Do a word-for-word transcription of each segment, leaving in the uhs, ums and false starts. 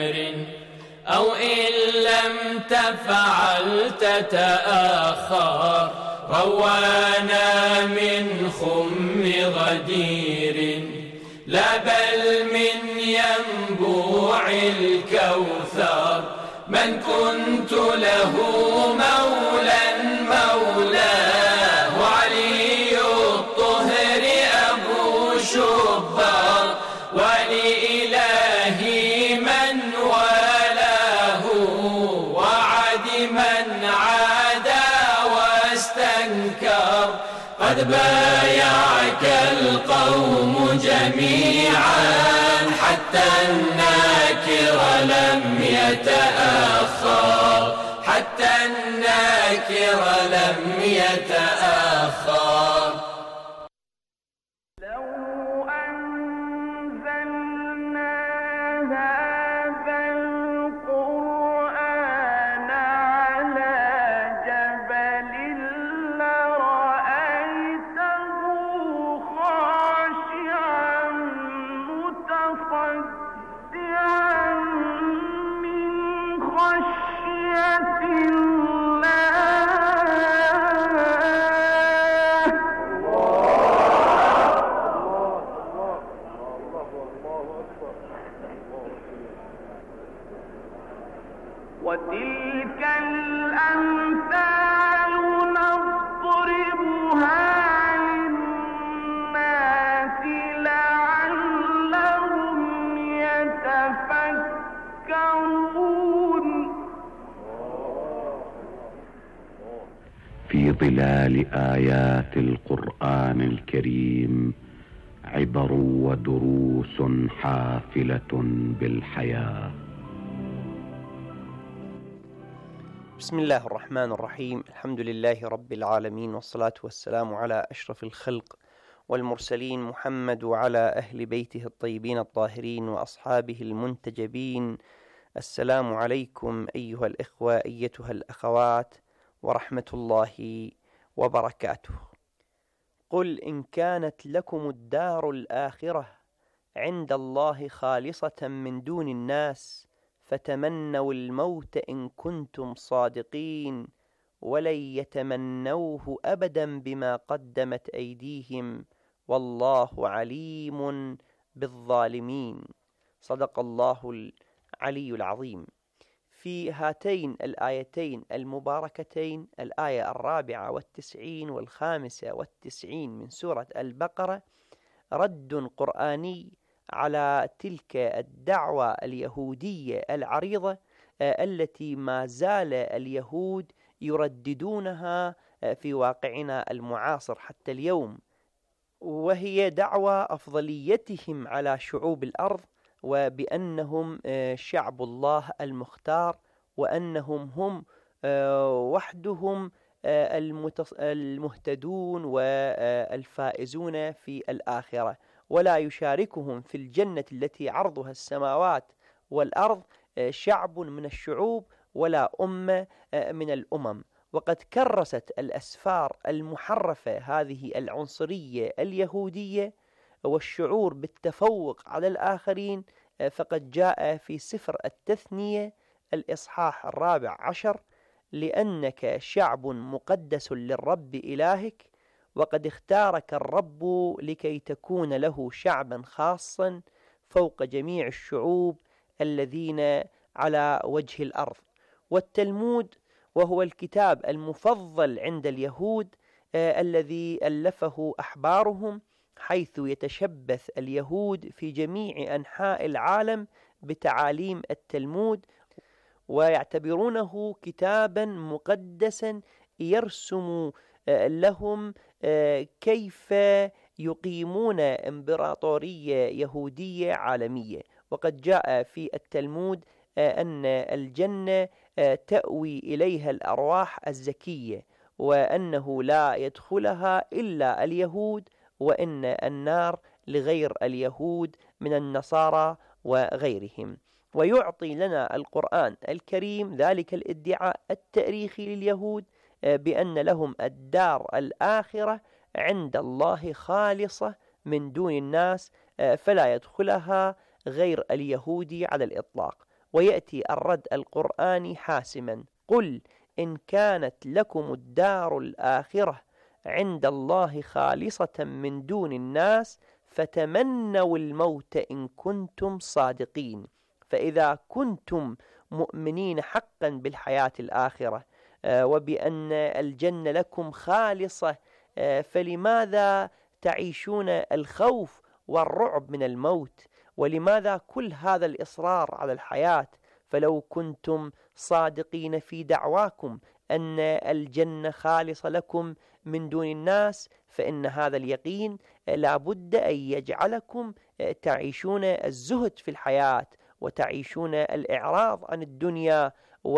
أو إن لم تفعل تتأخر روانا من خم غدير لا بل من ينبوع الكوثر من كنت له مولا مولاه علي الطهر أبو شبر ولإلهي من والاه وعد من عادى واستنكر قد بايعك القوم جميعا حتى الناكر لم يتأخر حتى الناكر لم يتأخر. وتلك الأمثال نضربها للناس لعلهم يتفكرون. في ظلال آيات القرآن الكريم عبر ودروس حافلة بالحياة. بسم الله الرحمن الرحيم. الحمد لله رب العالمين، والصلاة والسلام على أشرف الخلق والمرسلين محمد وعلى أهل بيته الطيبين الطاهرين وأصحابه المنتجبين. السلام عليكم أيها الإخوة أيتها الأخوات ورحمة الله وبركاته. قل إن كانت لكم الدار الآخرة عند الله خالصة من دون الناس فتمنوا الموت إن كنتم صادقين ولن يتمنوه أبدا بما قدمت أيديهم والله عليم بالظالمين. صدق الله العلي العظيم. في هاتين الآيتين المباركتين، الآية الرابعة والتسعين والخامسة والتسعين من سورة البقرة، رد قرآني على تلك الدعوة اليهودية العريضة التي ما زال اليهود يرددونها في واقعنا المعاصر حتى اليوم، وهي دعوة أفضليتهم على شعوب الأرض، وبأنهم شعب الله المختار، وأنهم هم وحدهم المهتدون والفائزون في الآخرة، ولا يشاركهم في الجنة التي عرضها السماوات والأرض شعب من الشعوب ولا أمة من الأمم. وقد كرست الأسفار المحرفة هذه العنصرية اليهودية والشعور بالتفوق على الآخرين، فقد جاء في سفر التثنية الإصحاح الرابع عشر: لأنك شعب مقدس للرب إلهك، وقد اختارك الرب لكي تكون له شعبا خاصا فوق جميع الشعوب الذين على وجه الأرض. والتلمود وهو الكتاب المفضل عند اليهود آه الذي ألفه أحبارهم، حيث يتشبث اليهود في جميع أنحاء العالم بتعاليم التلمود، ويعتبرونه كتابا مقدسا يرسم آه لهم آه كيف يقيمون إمبراطورية يهودية عالمية. وقد جاء في التلمود آه أن الجنة آه تأوي إليها الأرواح الزكية، وأنه لا يدخلها إلا اليهود، وإن النار لغير اليهود من النصارى وغيرهم. ويعطي لنا القرآن الكريم ذلك الادعاء التاريخي لليهود بأن لهم الدار الآخرة عند الله خالصة من دون الناس، فلا يدخلها غير اليهودي على الإطلاق. ويأتي الرد القرآني حاسما: قل إن كانت لكم الدار الآخرة عند الله خالصة من دون الناس فتمنوا الموت إن كنتم صادقين. فإذا كنتم مؤمنين حقا بالحياة الآخرة وبأن الجنة لكم خالصة، فلماذا تعيشون الخوف والرعب من الموت؟ ولماذا كل هذا الإصرار على الحياة؟ فلو كنتم صادقين في دعواكم أن الجنة خالصة لكم من دون الناس، فإن هذا اليقين لابد أن يجعلكم تعيشون الزهد في الحياة، وتعيشون الإعراض عن الدنيا،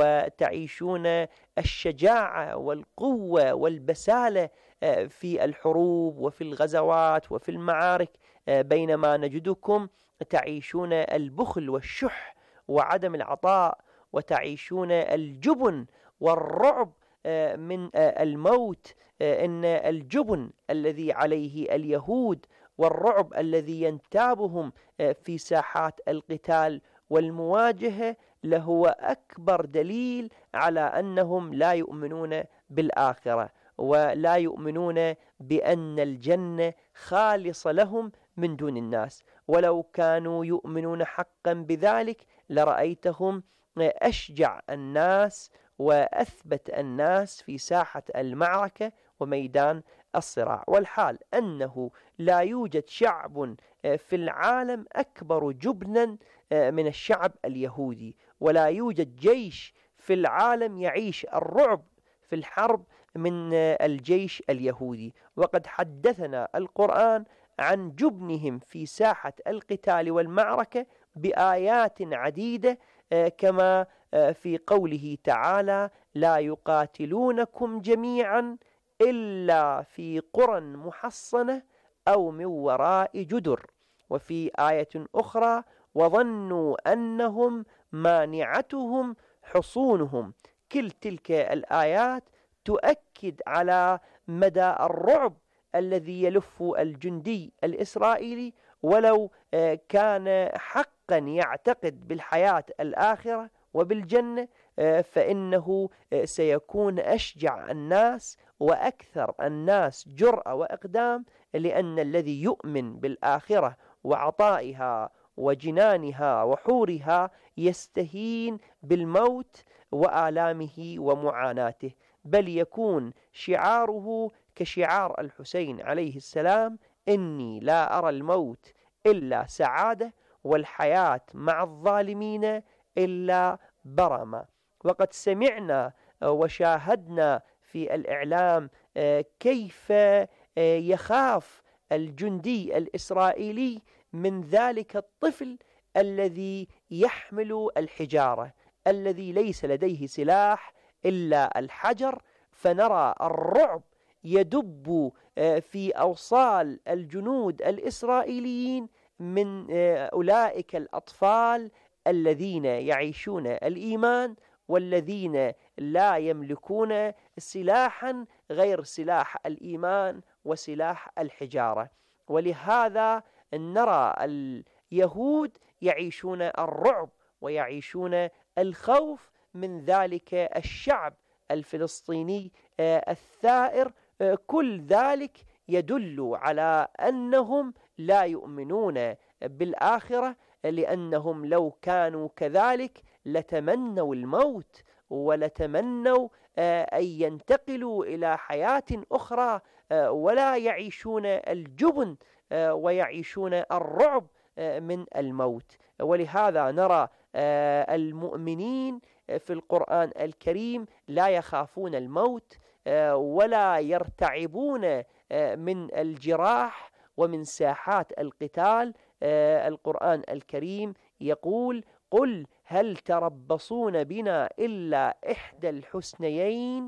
وتعيشون الشجاعة والقوة والبسالة في الحروب وفي الغزوات وفي المعارك، بينما نجدكم تعيشون البخل والشح وعدم العطاء، وتعيشون الجبن والرعب من الموت. إن الجبن الذي عليه اليهود والرعب الذي ينتابهم في ساحات القتال والمواجهة لهو أكبر دليل على أنهم لا يؤمنون بالآخرة، ولا يؤمنون بأن الجنة خالصة لهم من دون الناس. ولو كانوا يؤمنون حقا بذلك لرأيتهم أشجع الناس وأثبت الناس في ساحة المعركة وميدان الصراع. والحال أنه لا يوجد شعب في العالم أكبر جبنا من الشعب اليهودي، ولا يوجد جيش في العالم يعيش الرعب في الحرب من الجيش اليهودي. وقد حدثنا القرآن عن جبنهم في ساحة القتال والمعركة بآيات عديدة، كما في قوله تعالى: لا يقاتلونكم جميعا إلا في قرى محصنة أو من وراء جدر. وفي آية أخرى: وظنوا أنهم مانعتهم حصونهم. كل تلك الآيات تؤكد على مدى الرعب الذي يلف الجندي الإسرائيلي، ولو كان حقا يعتقد بالحياة الآخرة وبالجنة فإنه سيكون أشجع الناس وأكثر الناس جرأة وإقدام، لأن الذي يؤمن بالآخرة وعطائها وجنانها وحورها يستهين بالموت وآلامه ومعاناته، بل يكون شعاره كشعار الحسين عليه السلام: إني لا أرى الموت إلا سعادة والحياة مع الظالمين إلا برمة. وقد سمعنا وشاهدنا في الإعلام كيف يخاف الجندي الإسرائيلي من ذلك الطفل الذي يحمل الحجارة، الذي ليس لديه سلاح إلا الحجر، فنرى الرعب يدب في أوصال الجنود الإسرائيليين من أولئك الأطفال الذين يعيشون الإيمان، والذين لا يملكون سلاحا غير سلاح الإيمان وسلاح الحجارة. ولهذا نرى اليهود يعيشون الرعب ويعيشون الخوف من ذلك الشعب الفلسطيني الثائر. كل ذلك يدل على أنهم لا يؤمنون بالآخرة، لأنهم لو كانوا كذلك لتمنوا الموت ولتمنوا أن ينتقلوا إلى حياة أخرى، ولا يعيشون الجبن ويعيشون الرعب من الموت. ولهذا نرى المؤمنين في القرآن الكريم لا يخافون الموت ولا يرتعبون من الجراح ومن ساحات القتال. القرآن الكريم يقول: قل هل تربصون بنا إلا إحدى الحسنيين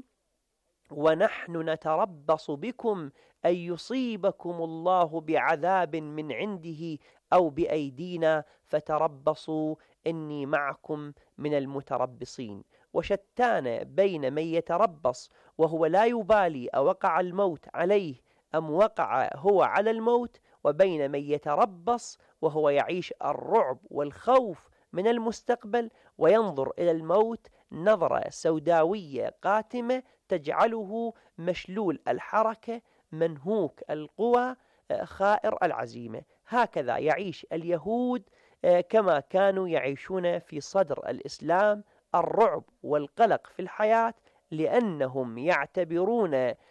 ونحن نتربص بكم أن يصيبكم الله بعذاب من عنده أو بأيدينا فتربصوا إني معكم من المتربصين. وشتان بين من يتربص وهو لا يبالي أوقع الموت عليه أم وقع هو على الموت، وبين من يتربص وهو يعيش الرعب والخوف من المستقبل، وينظر إلى الموت نظرة سوداوية قاتمة تجعله مشلول الحركة، منهوك القوى، خائر العزيمة. هكذا يعيش اليهود كما كانوا يعيشون في صدر الإسلام الرعب والقلق في الحياة، لأنهم يعتبرون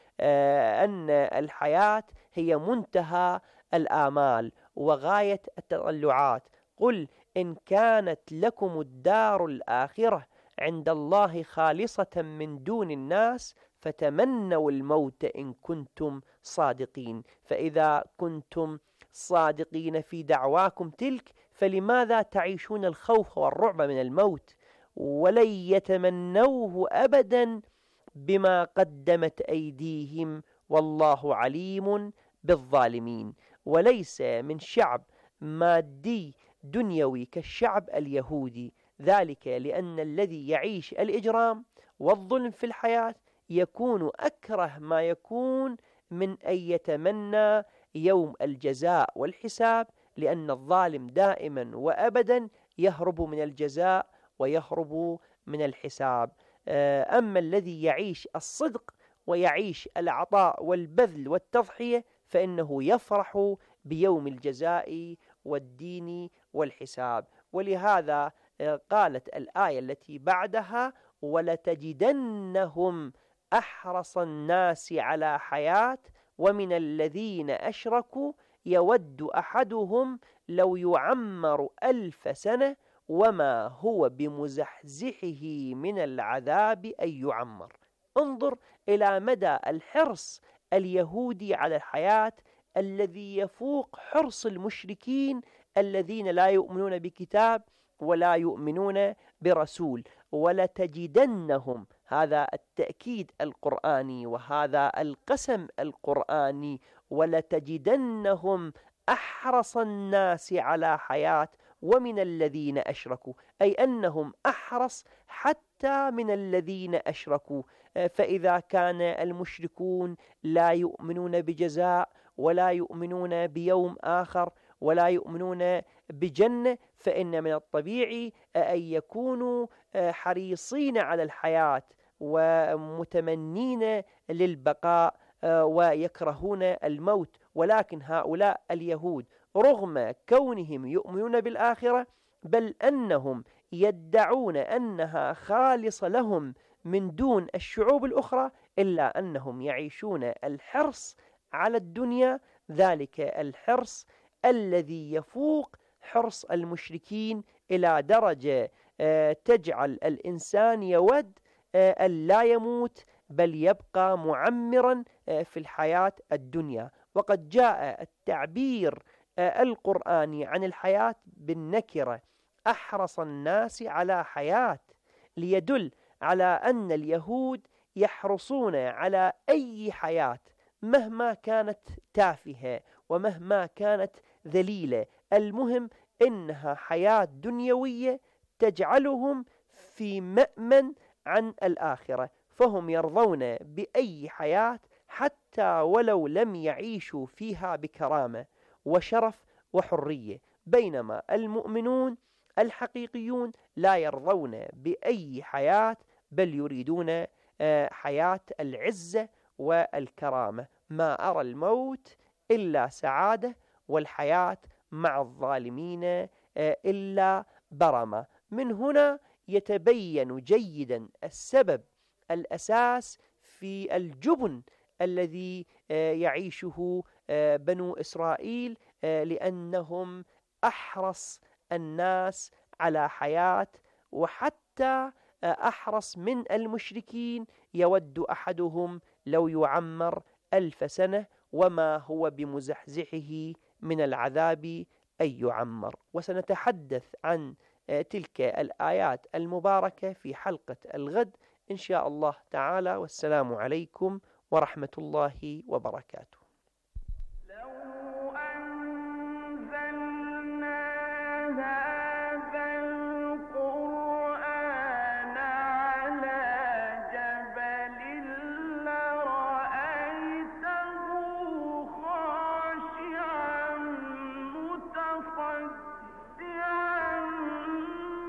أن الحياة هي منتهى الآمال وغاية التطلعات. قل إن كانت لكم الدار الآخرة عند الله خالصة من دون الناس فتمنوا الموت إن كنتم صادقين. فإذا كنتم صادقين في دعواكم تلك فلماذا تعيشون الخوف والرعب من الموت؟ ولن يتمنوه أبدا بما قدمت أيديهم والله عليم بالظالمين. وليس من شعب مادي دنيوي كالشعب اليهودي، ذلك لأن الذي يعيش الإجرام والظلم في الحياة يكون أكره ما يكون من أن يتمنى يوم الجزاء والحساب، لأن الظالم دائما وأبدا يهرب من الجزاء ويهرب من الحساب. أما الذي يعيش الصدق ويعيش العطاء والبذل والتضحية فإنه يفرح بيوم الجزاء والدين والحساب. ولهذا قالت الآية التي بعدها: ولتجدنهم أحرص الناس على حياة ومن الذين أشركوا يود أحدهم لو يعمر ألف سنة وما هو بمزحزحه من العذاب أن يعمر. انظر إلى مدى الحرص اليهودي على الحياة الذي يفوق حرص المشركين الذين لا يؤمنون بكتاب ولا يؤمنون برسول. ولتجدنهم، هذا التأكيد القرآني وهذا القسم القرآني، ولتجدنهم أحرص الناس على حياة ومن الذين أشركوا، أي أنهم أحرص حتى من الذين أشركوا. فإذا كان المشركون لا يؤمنون بجزاء ولا يؤمنون بيوم آخر ولا يؤمنون بجنة، فإن من الطبيعي أن يكونوا حريصين على الحياة ومتمنين للبقاء ويكرهون الموت. ولكن هؤلاء اليهود رغم كونهم يؤمنون بالآخرة بل أنهم يدعون أنها خالصة لهم من دون الشعوب الأخرى، إلا أنهم يعيشون الحرص على الدنيا، ذلك الحرص الذي يفوق حرص المشركين إلى درجة تجعل الإنسان يود أن لا يموت بل يبقى معمرا في الحياة الدنيا. وقد جاء التعبير القرآني عن الحياة بالنكرة أحرص الناس على حياة، ليدل على أن اليهود يحرصون على أي حياة مهما كانت تافهة ومهما كانت ذليلة، المهم إنها حياة دنيوية تجعلهم في مأمن عن الآخرة، فهم يرضون بأي حياة حتى ولو لم يعيشوا فيها بكرامة وشرف وحرية. بينما المؤمنون الحقيقيون لا يرضون بأي حياة بل يريدون حياة العزة والكرامة. ما أرى الموت إلا سعادة والحياة مع الظالمين إلا برمة. من هنا يتبين جيدا السبب الأساس في الجبن الذي يعيشه بنو إسرائيل، لأنهم أحرص الناس على حياة وحتى أحرص من المشركين. يود أحدهم لو يعمر ألف سنة وما هو بمزحزحه من العذاب أن يعمر. وسنتحدث عن تلك الآيات المباركة في حلقة الغد إن شاء الله تعالى، والسلام عليكم ورحمة الله وبركاته. خاشعا متصدعا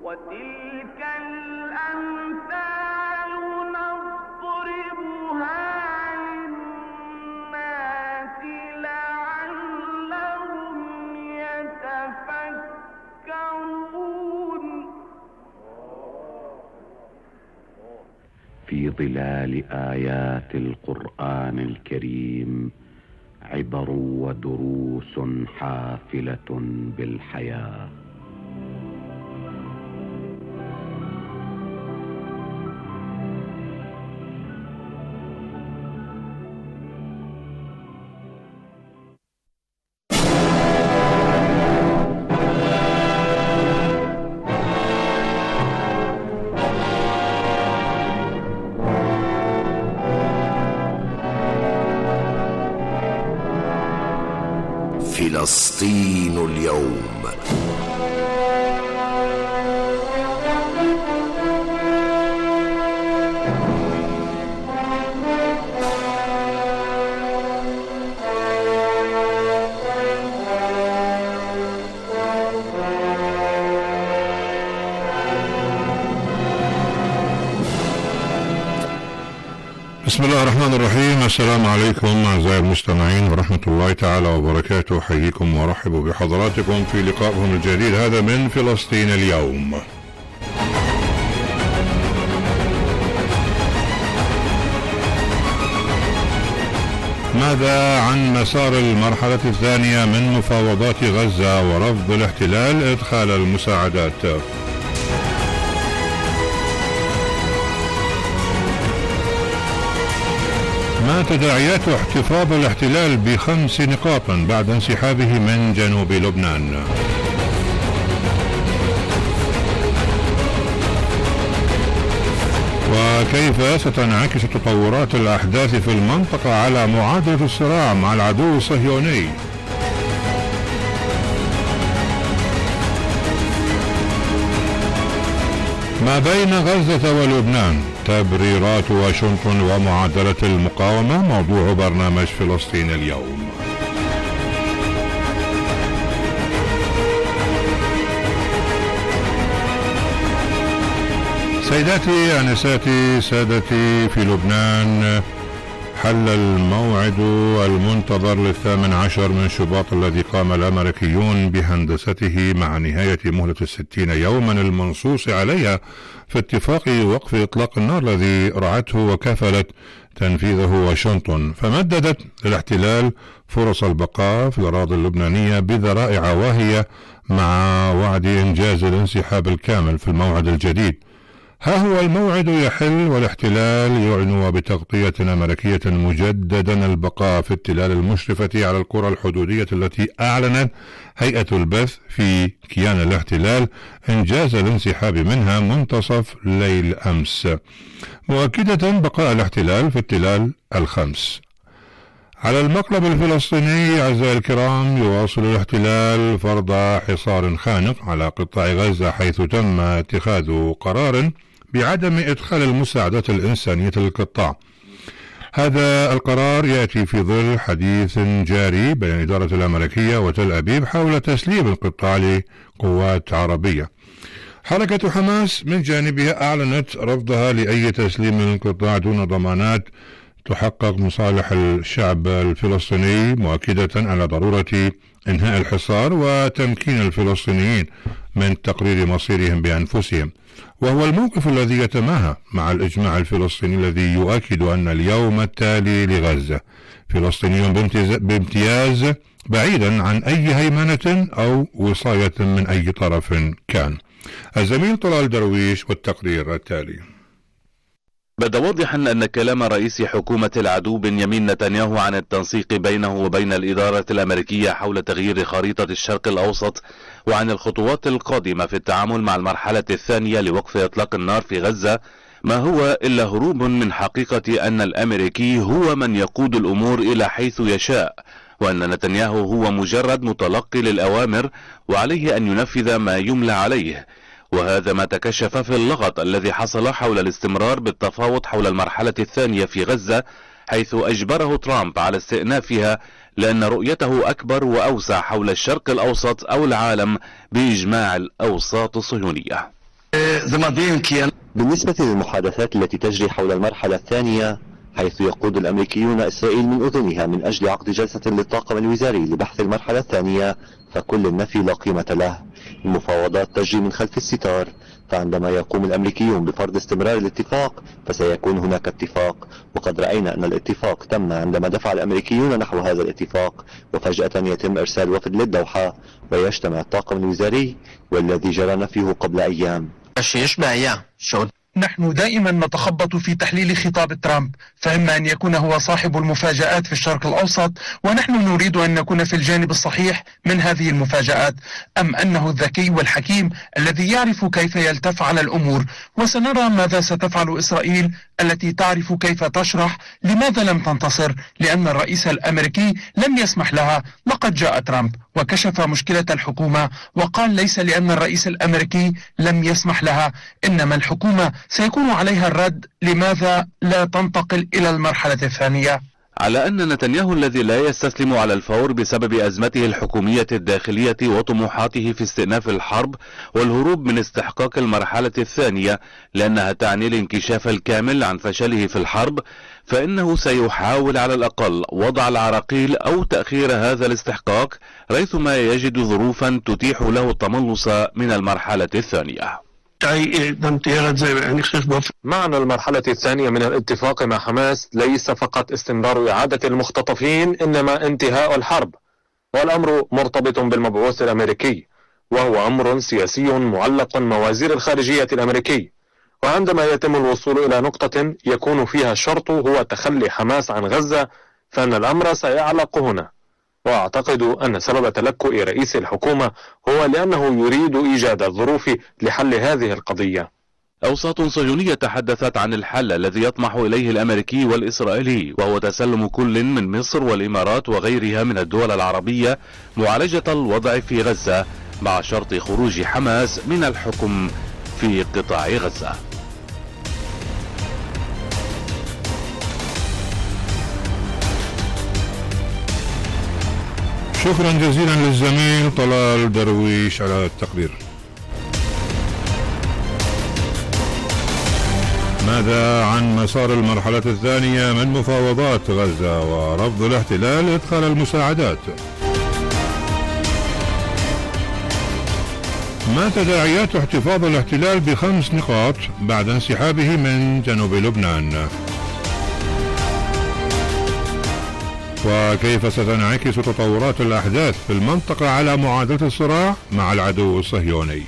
وتلك الأمثال نضربها للناس لعلهم يتفكرون. في ظلال آيات القرآن الكريم عبر ودروس حافلة بالحياة. فلسطين اليوم. بسم الله الرحمن الرحيم. السلام عليكم أعزائي المستمعين ورحمة الله تعالى وبركاته. حييكم وارحب بحضراتكم في لقائكم الجديد هذا من فلسطين اليوم. ماذا عن مسار المرحلة الثانية من مفاوضات غزة ورفض الاحتلال إدخال المساعدات؟ ما تداعيات احتفاظ الاحتلال بخمس نقاط بعد انسحابه من جنوب لبنان؟ وكيف ستنعكس تطورات الأحداث في المنطقة على معادلة الصراع مع العدو الصهيوني؟ ما بين غزة ولبنان، تبريرات واشنطن ومعادلة المقاومة، موضوع برنامج فلسطين اليوم. سيداتي أنساتي سادتي، في لبنان حل الموعد المنتظر للثامن عشر من شباط الذي قام الأمريكيون بهندسته مع نهاية مهلة الستين يوما المنصوص عليها في اتفاق وقف إطلاق النار الذي رعته وكفلت تنفيذه واشنطن، فمددت للاحتلال فرص البقاء في الأراضي اللبنانية بذرائع واهية مع وعد إنجاز الانسحاب الكامل في الموعد الجديد. ها هو الموعد يحل والاحتلال يعنو بتغطية أمريكية مجددا البقاء في التلال المشرفة على القرى الحدودية التي أعلنت هيئة البث في كيان الاحتلال إنجاز الانسحاب منها منتصف ليل أمس، مؤكدة بقاء الاحتلال في التلال الخمس. على المقلب الفلسطيني أعزائي الكرام، يواصل الاحتلال فرض حصار خانق على قطاع غزة، حيث تم اتخاذ قرار بعدم إدخال المساعدات الإنسانية للقطاع. هذا القرار يأتي في ظل حديث جاري بين الإدارة الأمريكية وتل أبيب حول تسليم القطاع لقوات عربية. حركة حماس من جانبها أعلنت رفضها لأي تسليم للقطاع دون ضمانات تحقق مصالح الشعب الفلسطيني، مؤكدة على ضرورة إنهاء الحصار وتمكين الفلسطينيين من تقرير مصيرهم بأنفسهم، وهو الموقف الذي يتماهى مع الإجماع الفلسطيني الذي يؤكد أن اليوم التالي لغزة فلسطيني بامتياز بعيدا عن أي هيمنة أو وصاية من أي طرف كان. الزميل طلال درويش والتقرير التالي. بدا واضحا أن كلام رئيس حكومة العدو بنيامين نتنياهو عن التنسيق بينه وبين الإدارة الأمريكية حول تغيير خريطة الشرق الأوسط وعن الخطوات القادمة في التعامل مع المرحلة الثانية لوقف إطلاق النار في غزة ما هو إلا هروب من حقيقة أن الأمريكي هو من يقود الأمور إلى حيث يشاء، وأن نتنياهو هو مجرد متلقي للأوامر وعليه أن ينفذ ما يملى عليه. وهذا ما تكشف في اللغط الذي حصل حول الاستمرار بالتفاوض حول المرحلة الثانية في غزة، حيث أجبره ترامب على استئنافها لأن رؤيته أكبر وأوسع حول الشرق الأوسط أو العالم بإجماع الأوساط الصهيونية. بالنسبة للمحادثات التي تجري حول المرحلة الثانية، حيث يقود الأمريكيون إسرائيل من أذنها من أجل عقد جلسة للطاقم الوزاري لبحث المرحلة الثانية، فكل النفي لا قيمة له. المفاوضات تجري من خلف الستار، فعندما يقوم الأمريكيون بفرض استمرار الاتفاق فسيكون هناك اتفاق، وقد رأينا أن الاتفاق تم عندما دفع الأمريكيون نحو هذا الاتفاق، وفجأة يتم إرسال وفد للدوحة ويجتمع الطاقم الوزاري والذي جرى نفيه قبل أيام. نحن دائما نتخبط في تحليل خطاب ترامب، فإما أن يكون هو صاحب المفاجآت في الشرق الأوسط ونحن نريد أن نكون في الجانب الصحيح من هذه المفاجآت، أم أنه الذكي والحكيم الذي يعرف كيف يلتف على الأمور. وسنرى ماذا ستفعل إسرائيل التي تعرف كيف تشرح لماذا لم تنتصر، لأن الرئيس الأمريكي لم يسمح لها. لقد جاء ترامب وكشف مشكلة الحكومة وقال ليس لأن الرئيس الأمريكي لم يسمح لها، إنما الحكومة سيكون عليها الرد لماذا لا تنتقل إلى المرحلة الثانية. على أن نتنياهو الذي لا يستسلم على الفور بسبب أزمته الحكومية الداخلية وطموحاته في استئناف الحرب والهروب من استحقاق المرحلة الثانية لأنها تعني الانكشاف الكامل عن فشله في الحرب، فإنه سيحاول على الأقل وضع العراقيل أو تأخير هذا الاستحقاق ريثما يجد ظروفا تتيح له التملص من المرحلة الثانية. معنى المرحلة الثانية من الاتفاق مع حماس ليس فقط استمرار إعادة المختطفين، إنما انتهاء الحرب، والأمر مرتبط بالمبعوث الأمريكي، وهو أمر سياسي معلق موازير الخارجية الأمريكي. وعندما يتم الوصول إلى نقطة يكون فيها الشرط هو تخلي حماس عن غزة، فإن الأمر سيعلق هنا. وأعتقد أن سبب تلكؤ رئيس الحكومة هو لأنه يريد إيجاد الظروف لحل هذه القضية. أوساط صهيونية تحدثت عن الحل الذي يطمح إليه الأمريكي والإسرائيلي، وهو تسلم كل من مصر والإمارات وغيرها من الدول العربية معالجة الوضع في غزة مع شرط خروج حماس من الحكم في قطاع غزة. شكرا جزيلا للزميل طلال درويش على التقرير. ماذا عن مسار المرحلة الثانية من مفاوضات غزة ورفض الاحتلال إدخال المساعدات؟ ما تداعيات احتفاظ الاحتلال بخمس نقاط بعد انسحابه من جنوب لبنان؟ وكيف ستنعكس تطورات الأحداث في المنطقة على معادلة الصراع مع العدو الصهيوني؟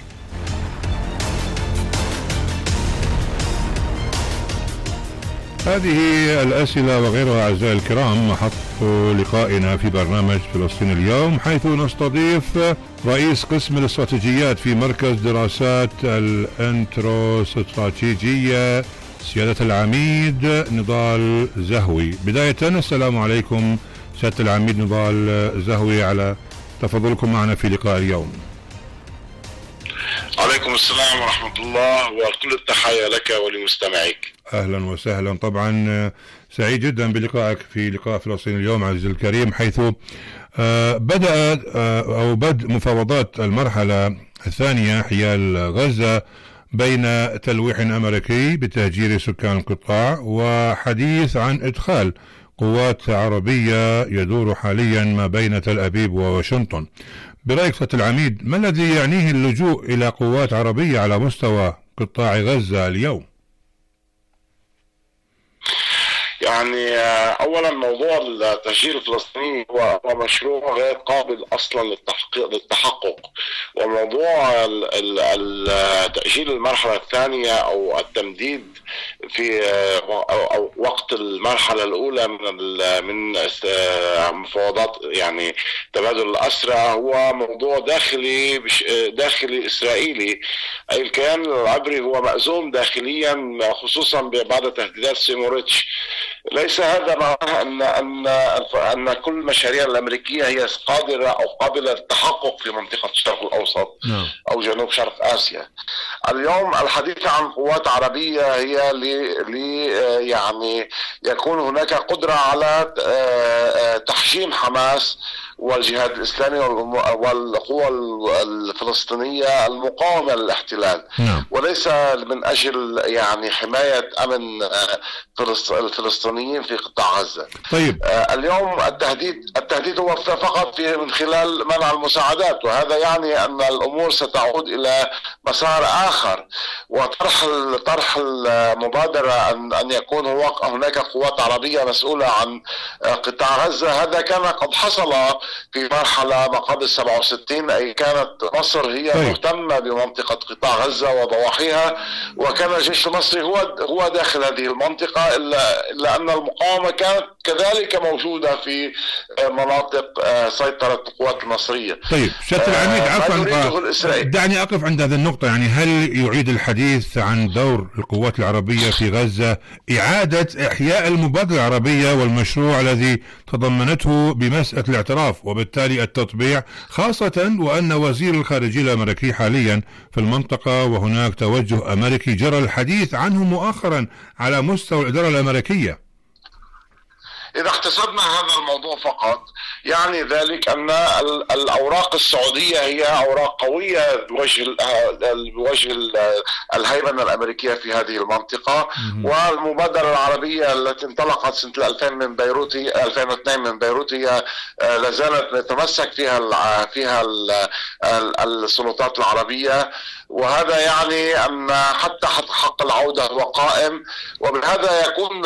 هذه الأسئلة وغيرها أعزائي الكرام محط لقائنا في برنامج فلسطين اليوم، حيث نستضيف رئيس قسم الاستراتيجيات في مركز دراسات الانتروستراتيجية سيادة العميد نضال زهوي. بداية السلام عليكم سيادة العميد نضال زهوي على تفضلكم معنا في لقاء اليوم. عليكم السلام ورحمة الله وكل التحية لك ولمستمعيك. أهلا وسهلا. طبعا سعيد جدا بلقائك في لقاء فلسطين اليوم عزيزي الكريم، حيث بدأ أو بدء مفاوضات المرحلة الثانية حيال غزة بين تلويح أمريكي بتهجير سكان القطاع وحديث عن إدخال قوات عربية يدور حاليا ما بين تل أبيب وواشنطن. برأيك سيادة العميد ما الذي يعنيه اللجوء إلى قوات عربية على مستوى قطاع غزة اليوم؟ يعني اولا موضوع التهجير الفلسطيني هو مشروع غير قابل اصلا للتحقيق للتحقق، وموضوع تأجيل المرحله الثانيه او التمديد في أو وقت المرحله الاولى من من مفاوضات يعني تبادل الاسرى هو موضوع داخلي داخلي اسرائيلي. اي الكيان العبري هو مأزوم داخليا خصوصا بعد تهديدات سيموريتش. ليس هذا معناه أن أن أن كل المشاريع الأمريكية هي قادرة أو قابلة للتحقق في منطقة الشرق الأوسط أو جنوب شرق آسيا. اليوم الحديث عن قوات عربية هي لي يعني يكون هناك قدرة على تحجيم حماس والجهاد الإسلامي والقوى الفلسطينية المقاومة للاحتلال، نعم. وليس من أجل يعني حماية أمن الفلسطينيين في قطاع غزة. طيب. اليوم التهديد التهديد هو فقط في من خلال منع المساعدات، وهذا يعني أن الأمور ستعود إلى مسار آخر، وطرح طرح المبادرة أن أن يكون هناك قوات عربية مسؤولة عن قطاع غزة. هذا كان قد حصل في مرحلة ما قبل سبعة وستين، أي كانت مصر هي طيب. مهتمة بمنطقة قطاع غزة وضواحيها، وكان الجيش المصري هو هو داخل هذه المنطقة، إلا, إلا أن المقاومة كانت كذلك موجودة في مناطق سيطرة القوات المصرية. طيب سيادة العميد، عفوا دعني أقف عند هذه النقطة. يعني هل يعيد الحديث عن دور القوات العربية في غزة إعادة إحياء المبادرة العربية والمشروع الذي تضمنته بمسألة الاعتراف وبالتالي التطبيع، خاصة وأن وزير الخارجية الأمريكي حاليا في المنطقة وهناك توجه أمريكي جرى الحديث عنه مؤخرا على مستوى الإدارة الأمريكية؟ إذا احتسبنا هذا الموضوع فقط يعني ذلك أن الأوراق السعودية هي أوراق قوية بوجه بوجه الهيمنة الأمريكية في هذه المنطقة، والمبادرة العربية التي انطلقت سنة ألفين من بيروت ألفين واثنين من بيروت هي لازالت نتمسك فيها فيها السلطات العربية، وهذا يعني أن حتى حق العودة هو قائم، وبهذا يكون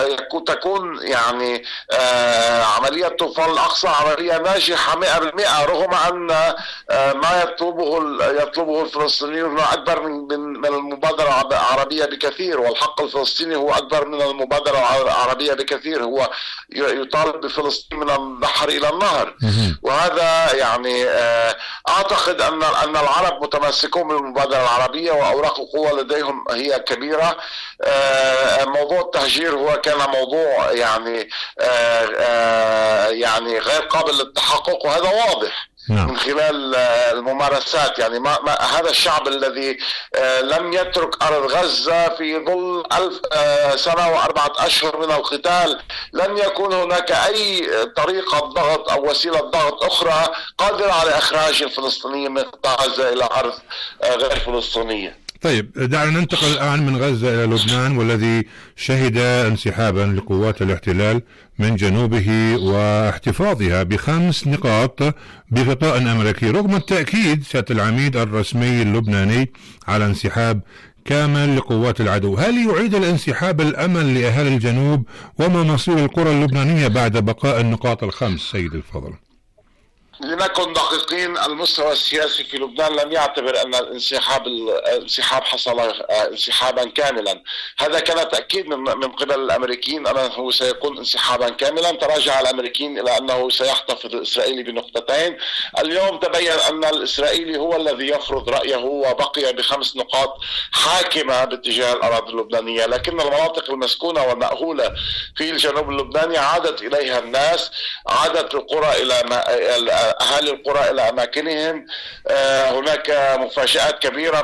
تكون يعني آه عملية طوفان الأقصى عملية ناجحة مئة بالمئة، رغم أن آه ما يطلبه يطلبه الفلسطينيون أكبر من من المبادرة العربية بكثير، والحق الفلسطيني هو أكبر من المبادرة العربية بكثير. هو يطالب بفلسطين من البحر إلى النهر، وهذا يعني آه أعتقد أن أن العرب متمسكون بالمبادرة العربية وأوراق القوة لديهم هي كبيرة. آه موضوع التهجير هو كان موضوع يعني آآ آآ يعني غير قابل للتحقق، وهذا واضح نعم. من خلال الممارسات. يعني ما ما هذا الشعب الذي لم يترك أرض غزة في ظل ألف سنة وأربعة أشهر من القتال، لن يكون هناك أي طريقة ضغط أو وسيلة ضغط أخرى قادرة على إخراج الفلسطينيين من قطاع غزة إلى أرض غير فلسطينية. طيب دعنا ننتقل الآن من غزة إلى لبنان، والذي شهد انسحابا لقوات الاحتلال من جنوبه واحتفاظها بخمس نقاط بغطاء أمريكي، رغم التأكيد سيادة العميد الرسمي اللبناني على انسحاب كامل لقوات العدو. هل يعيد الانسحاب الأمل لأهالي الجنوب؟ وما مصير القرى اللبنانية بعد بقاء النقاط الخمس سيد الفضل؟ لنكن دقيقين، المستوى السياسي في لبنان لم يعتبر أن الانسحاب الانسحاب حصل انسحابا كاملا. هذا كان تأكيد من من قبل الأمريكيين أنه سيكون انسحابا كاملا. تراجع الأمريكيين إلى أنه سيحتفظ الإسرائيلي بنقطتين. اليوم تبين أن الإسرائيلي هو الذي يفرض رأيه، وبقي بخمس نقاط حاكمة باتجاه الأراضي اللبنانية، لكن المناطق المسكونة والمأهولة في الجنوب اللبناني عادت إليها الناس، عادت القرى إلى أهالي القرى إلى أماكنهم. هناك مفاجآت كبيرة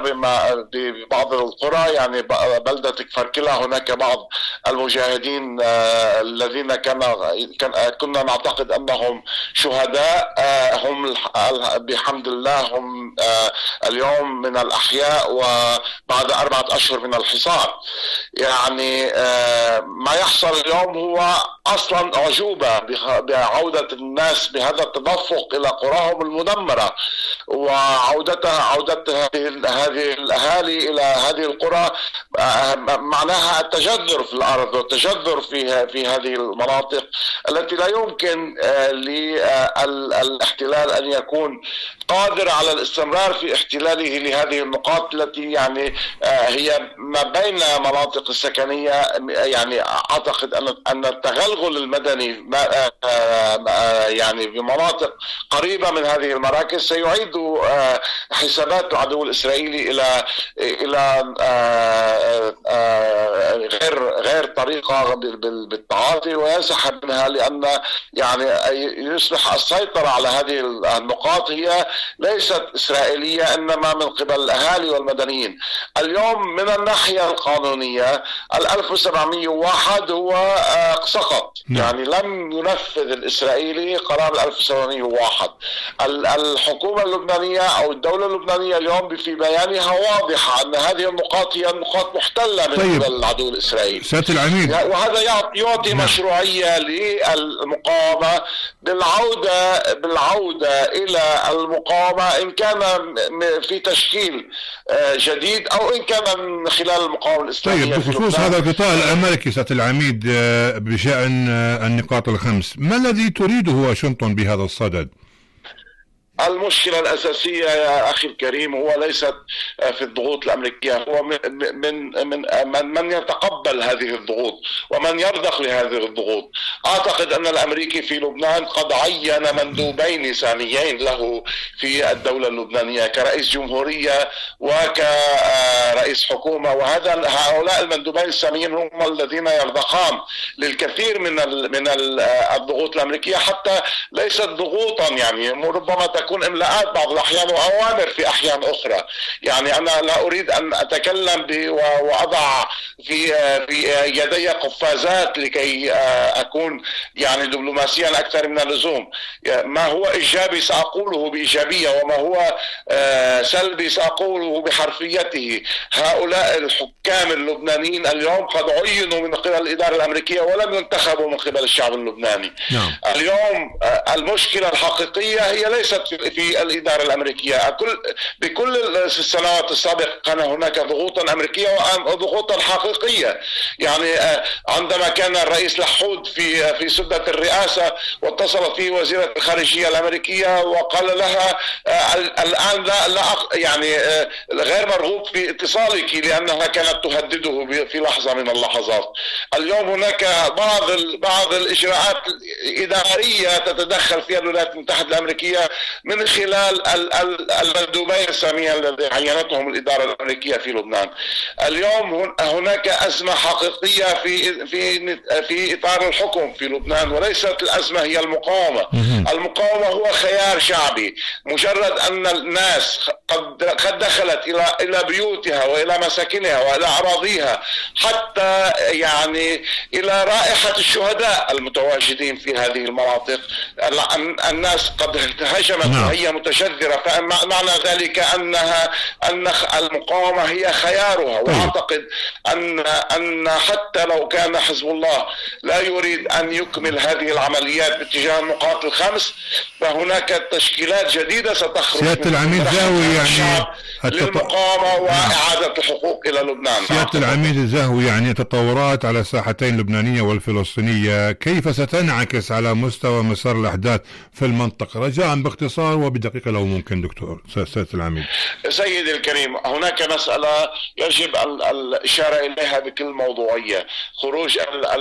ببعض القرى، يعني بلدة كفركلة هناك بعض المجاهدين الذين كنا نعتقد أنهم شهداء، هم بحمد الله هم اليوم من الأحياء وبعد أربعة أشهر من الحصار. يعني ما يحصل اليوم هو أصلا أعجوبة بعودة الناس بهذا التدفق إلى قراهم المدمرة، وعودتها عودتها هذه الأهالي إلى هذه القرى معناها التجذر في الأرض والتجذر في في هذه المناطق التي لا يمكن للاحتلال أن يكون قادر على الاستمرار في احتلاله لهذه النقاط التي يعني هي ما بين مناطق السكنية. يعني أعتقد أن أن التغلغل المدني يعني بمناطق قريبة من هذه المراكز سيعيد حسابات العدو الإسرائيلي إلى إلى غير غير طريقة بالتعاطي وينسحب منها، لأن يعني يصبح السيطرة على هذه النقاط هي ليست إسرائيلية إنما من قبل الأهالي والمدنيين. اليوم من الناحية القانونية ألف وسبعمئة وواحد هو سقط، يعني لم ينفذ الإسرائيلي قرار ألف وسبعمئة وواحد. الحكومة اللبنانية أو الدولة اللبنانية اليوم في بيانها واضحة أن هذه النقاط هي نقاط محتلة من طيب. قبل العدو الإسرائيلي، سيادة العميد، وهذا يعطي نعم. مشروعية للمقاومة بالعودة بالعودة إلى المقاومة، إن كان في تشكيل جديد أو إن كان من خلال المقاومة الإسلامية. طيب، بخصوص هذا القطاع الأمريكي سيادة العميد بشأن النقاط الخمس، ما الذي تريده واشنطن بهذا الصدد؟ المشكلة الأساسية يا أخي الكريم هو ليست في الضغوط الأمريكية، هو من من من من يتقبل هذه الضغوط ومن يرضخ لهذه الضغوط. أعتقد أن الأمريكي في لبنان قد عين مندوبين ثانيين له في الدولة اللبنانية كرئيس جمهورية وكرئيس حكومة، وهذا هؤلاء المندوبين الثانيين هم الذين يرضخان للكثير من من الضغوط الأمريكية، حتى ليست ضغوطا يعني ربما تكون املاءات بعض الاحيان واوامر في احيان اخرى. يعني انا لا اريد ان اتكلم واضع في في يدي قفازات لكي اكون يعني دبلوماسيا اكثر من اللزوم. ما هو ايجابي ساقوله بايجابيه، وما هو سلبي ساقوله بحرفيته. هؤلاء الحكام اللبنانيين اليوم قد عينوا من قبل الاداره الامريكيه ولم ينتخبوا من قبل الشعب اللبناني. نعم. اليوم المشكله الحقيقيه هي ليست في الإدارة الأمريكية. كل بكل السنوات السابقة كان هناك ضغوطا أمريكية وضغوطا حقيقية. يعني عندما كان الرئيس لحود في في سدة الرئاسة واتصلت فيه وزيرة الخارجية الأمريكية وقال لها الآن لا, لا يعني غير مرغوب في اتصالك لأنها كانت تهدده في لحظة من اللحظات. اليوم هناك بعض بعض الإجراءات الإدارية تتدخل فيها الولايات المتحدة الأمريكية من خلال المندوبين الساميين الذي عينتهم الإدارة الأمريكية في لبنان. اليوم هناك أزمة حقيقية في في في إطار الحكم في لبنان، وليست الأزمة هي المقاومة. المقاومة هو خيار شعبي، مجرد أن الناس قد قد دخلت إلى إلى بيوتها وإلى مساكنها وإلى أراضيها، حتى يعني إلى رائحة الشهداء المتواجدين في هذه المناطق. الناس قد هجمت وهي متشذرة، فمعنى ذلك أنها أن المقاومة هي خيارها. وأعتقد أن أن حتى لو كان حزب الله لا يريد أن يكمل هذه العمليات باتجاه النقاط الخمس، فهناك تشكيلات جديدة ستخرج سيادة العميد زاوي يعني للمقاومة وإعادة الحقوق إلى لبنان. سيادة العميد الزاهوي، يعني التطورات على الساحتين اللبنانية والفلسطينية كيف ستنعكس على مستوى مسار الأحداث في المنطقة؟ رجاء باختصار وبدقيقة لو ممكن دكتور سيادة العميد. سيدي الكريم، هناك مسألة يجب الإشارة إليها بكل موضوعية. خروج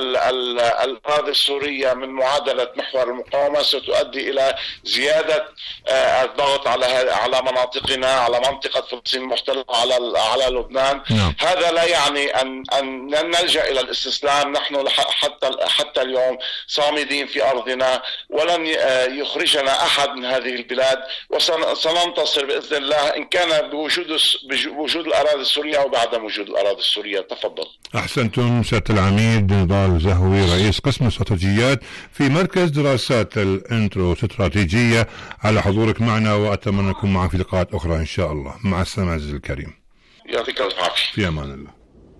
الأراضي السورية من معادلة محور المقاومة ستؤدي إلى زيادة الضغط على على مناطقنا، على منطقة فلسطين المحتلة، على على لبنان. نعم. هذا لا يعني أن أن نلجأ إلى الاستسلام. نحن حتى حتى اليوم صامدين في أرضنا، ولن يخرجنا أحد من هذه البلاد، وسننتصر بإذن الله إن كان بوجود بوجود الأراضي السورية أو بعدم وجود الأراضي السورية. تفضل. أحسنتم سيادة العميد نضال زهوي، رئيس قسم الاستراتيجيات في مركز دراسات الانترو استراتيجية، على حضورك معنا، وأتمنى نكون معك في لقاءات أخرى إن شاء الله. مع السلامة عزيزي الكريم. يعطيك العافية. في أمان الله.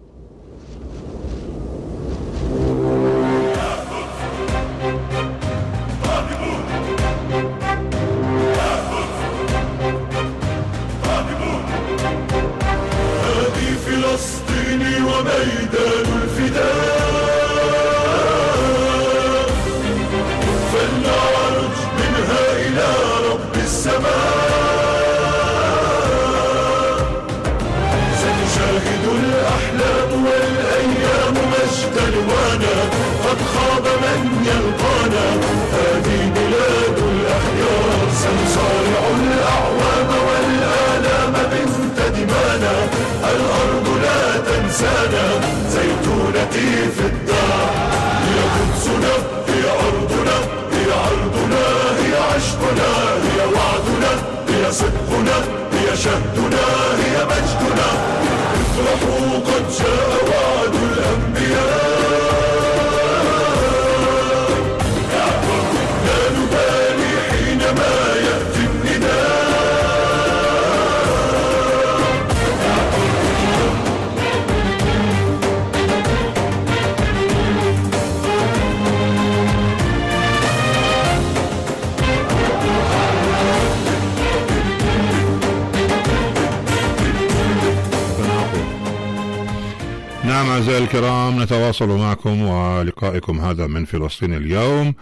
هذه فلسطين وميدان الفداء، فلنعرج منها إلى رب السماء. ستشاهد الأحلام والأيام مجدا وانا، قد خاب من يلقانا. هذه بلاد الأخيار، سنصارع الأعوام والآلام بنت دمانا. الأرض لا تنسانا، زيتونتي في الدار. هي قدسنا، هي أرضنا، هي عرضنا، هي عشقنا، هي وعدنا، هي صدقنا، هي شهدنا، هي مجدنا. افرحوا قد جاء وعد الأمن نعم أعزائي الكرام، نتواصل معكم ولقائكم هذا من فلسطين اليوم،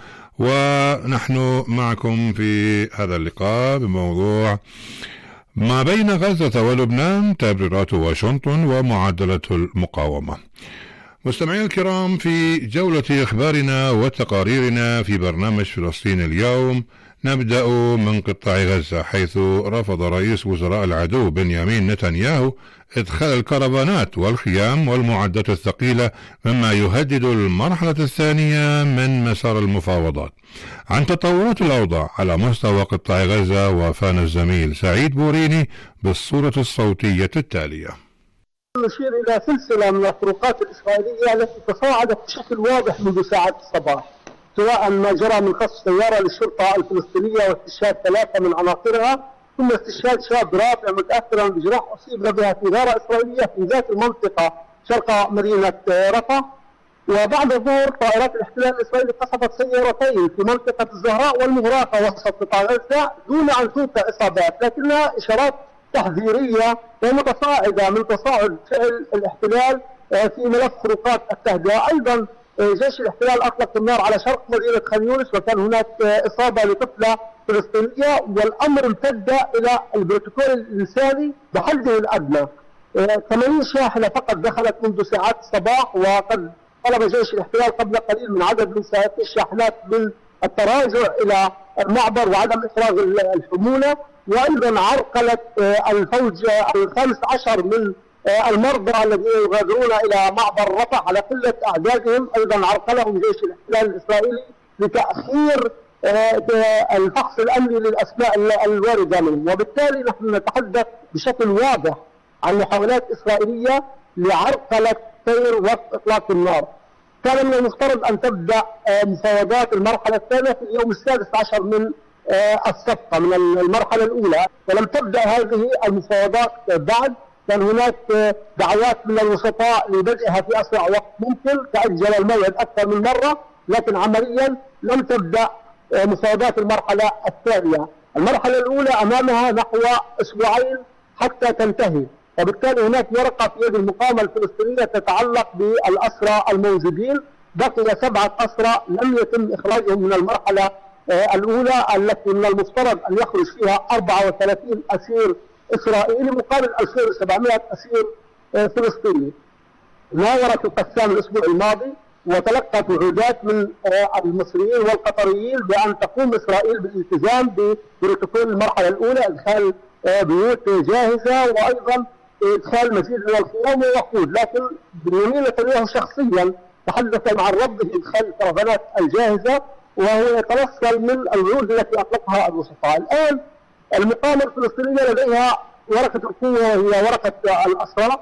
ونحن معكم في هذا اللقاء بموضوع ما بين غزة ولبنان، تبريرات واشنطن ومعادلة المقاومة. مستمعي الكرام، في جولة إخبارنا وتقاريرنا في برنامج فلسطين اليوم نبدأ من قطاع غزة، حيث رفض رئيس وزراء العدو بنيامين نتنياهو إدخال الكرفانات والخيام والمعدات الثقيلة، مما يهدد المرحلة الثانية من مسار المفاوضات. عن تطورات الأوضاع على مستوى قطاع غزة وفان الزميل سعيد بوريني بالصورة الصوتية التالية. نشير إلى سلسلة من الخروقات الإسرائيلية التي تصاعدت بشكل واضح منذ ساعات الصباح، سواء ما جرى من قصف سيارة للشرطة الفلسطينية واستشهاد ثلاثة من عناصرها، ثم استشهاد شاب رافع متأثرا بجراح أصيب بها في غارة إسرائيلية في ذات المنطقة شرق مدينة رفح. وبعد ظهور طائرات الاحتلال الإسرائيلي قصفت سيارتين في منطقة الزهراء والمغراقة وسط قطاع غزة دون أن توقع إصابات، لكنها إشارات تحذيرية ومتصاعدة من تصاعد فعل الاحتلال في ملف خروقات التهدئة. أيضا جيش الاحتلال أطلق النار على شرق مدينة خان يونس، وكان هناك إصابة لطفلة فلسطينية، والأمر امتد إلى البروتوكول الإنساني بحده الأدنى. ثمانين شاحنة فقط دخلت منذ ساعات الصباح، وقد طلب جيش الاحتلال قبل قليل من عدد من ساعات الشاحنات من التراجع إلى المعبر وعدم إفراغ الحمولة. وأيضا عرقلت الفوج الخامس عشر من المرضى الذين يغادرون إلى معبر رفح على قلة أعدادهم، أيضا عرقلهم جيش الاحتلال الإسرائيلي لتأخير الفحص الأمني للأسماء الواردة منهم. وبالتالي نحن نتحدث بشكل واضح عن محاولات إسرائيلية لعرقلة سير وقت إطلاق النار. كان من المفترض أن تبدأ مفاوضات المرحلة الثانية في اليوم السادس عشر من الصفقة من المرحلة الأولى، ولم تبدأ هذه المفاوضات بعد. كان هناك دعوات من الوسطاء لبدءها في أسرع وقت ممكن، تأجل الموعد أكثر من مرة، لكن عمليا لم تبدأ مفاوضات المرحلة الثانية. المرحلة الأولى أمامها نحو أسبوعين حتى تنتهي، وبالتالي هناك ورقة في يد المقاومة الفلسطينية تتعلق بالأسرى الموجودين. بقي سبعة أسرى لم يتم إخراجهم من المرحلة الأولى التي من المفترض أن يخرج فيها أربعة وثلاثين أسير إسرائيلي مقابل ألفين وسبعمائة أسير فلسطيني. ناورت القسام الأسبوع الماضي وتلقت وعودات من المصريين والقطريين بأن تقوم إسرائيل بالالتزام ببروتوكول المرحلة الأولى، إدخال بيوت جاهزة وأيضا إدخال مزيد من الخيام والوقود. لكن بنيامين نتنياهو شخصيا تحدث مع الرب بإدخال الكرفانات الجاهزة، وهو يتوصل من الوعود التي أطلقها الوسطاء. الآن المقاومة الفلسطينية لديها ورقة القوة وهي ورقة الأسرى،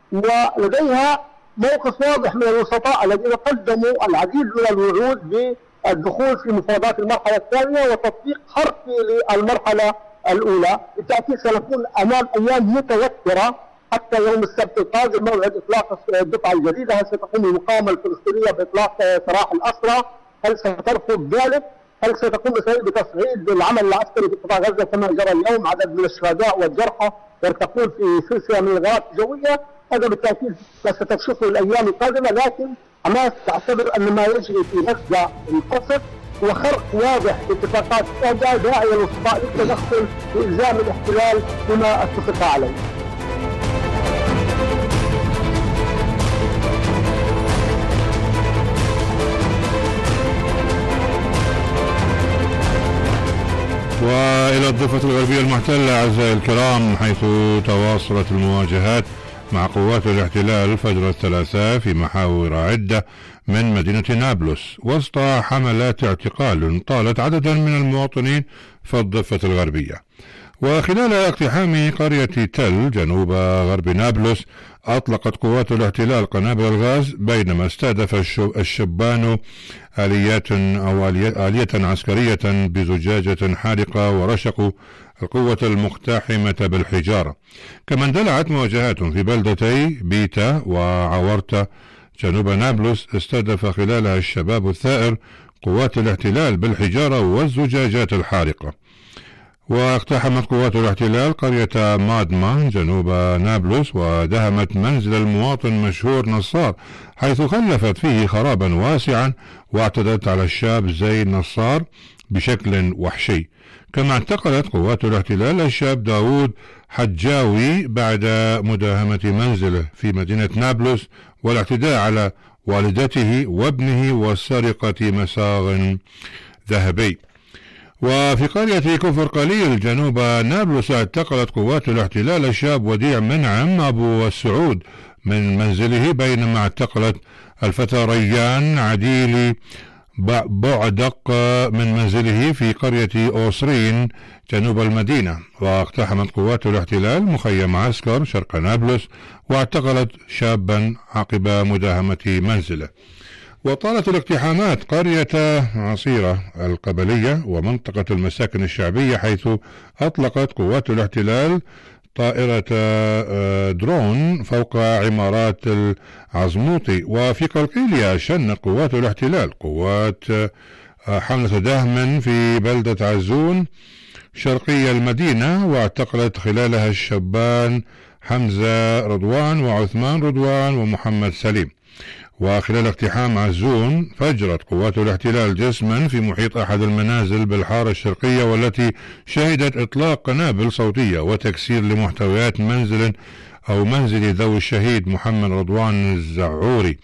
ولديها موقف واضح من الوسطاء الذين قدموا العديد من الوعود بالدخول في مفاوضات المرحلة الثانية وتطبيق حرفي للمرحلة الأولى. بالتأكيد سنكون أمام أيام متوترة حتى يوم السبت القادم، موعد إطلاق الدفعة الجديدة. هل ستقوم المقاومة الفلسطينية بإطلاق سراح الأسرى؟ هل سترفض ذلك؟ هل ستقوم إسرائيل بتصعيد العمل العسكري في قطاع غزة كما جرى اليوم؟ عدد من الشهداء والجرحى يرتقون في سلسلة من الغارات الجوية. هذا بالتأكيد ستكشفه الأيام القادمة، لكن حماس تعتبر أن ما يجري في غزة القصف هو خرق واضح لاتفاقات السادة، داعي الوسطاء للتدخل بإلزام الاحتلال بما اتفق عليه. وإلى الضفة الغربية المحتلة أعزائي الكرام، حيث تواصلت المواجهات مع قوات الاحتلال فجر الثلاثاء في محاور عدة من مدينة نابلس وسط حملات اعتقال طالت عددا من المواطنين في الضفة الغربية. وخلال اقتحام قرية تل جنوب غرب نابلس أطلقت قوات الاحتلال قنابل الغاز، بينما استهدف الشبان آليات أو آلية عسكرية بزجاجة حارقة ورشقوا القوة المقتحمة بالحجارة. كما اندلعت مواجهات في بلدتي بيتا وعورتا جنوب نابلس استهدف خلالها الشباب الثائر قوات الاحتلال بالحجارة والزجاجات الحارقة. واقتحمت قوات الاحتلال قرية مادما جنوب نابلس ودهمت منزل المواطن مشهور نصار، حيث خلفت فيه خرابا واسعا واعتدت على الشاب زين نصار بشكل وحشي. كما اعتقلت قوات الاحتلال الشاب داود حجاوي بعد مداهمة منزله في مدينة نابلس والاعتداء على والدته وابنه وسرقة مساغ ذهبي. وفي قرية كفر قليل جنوب نابلس اعتقلت قوات الاحتلال الشاب وديع منعم أبو السعود من منزله، بينما اعتقلت الفتى ريان عديلي بعدق من منزله في قرية أوسرين جنوب المدينة. واقتحمت قوات الاحتلال مخيم عسكر شرق نابلس واعتقلت شابا عقب مداهمة منزله. وطالت الاقتحامات قرية عصيرة القبلية ومنطقة المساكن الشعبية، حيث أطلقت قوات الاحتلال طائرة درون فوق عمارات العزموطي. وفي قلقيلية شنت قوات الاحتلال قوات حملة دهم في بلدة عزون شرقي المدينة، واعتقلت خلالها الشابان حمزة رضوان وعثمان رضوان ومحمد سليم. وخلال اقتحام عزون فجرت قوات الاحتلال جسما في محيط أحد المنازل بالحارة الشرقية، والتي شهدت إطلاق قنابل صوتية وتكسير لمحتويات منزل أو منزل ذوي الشهيد محمد رضوان الزعوري.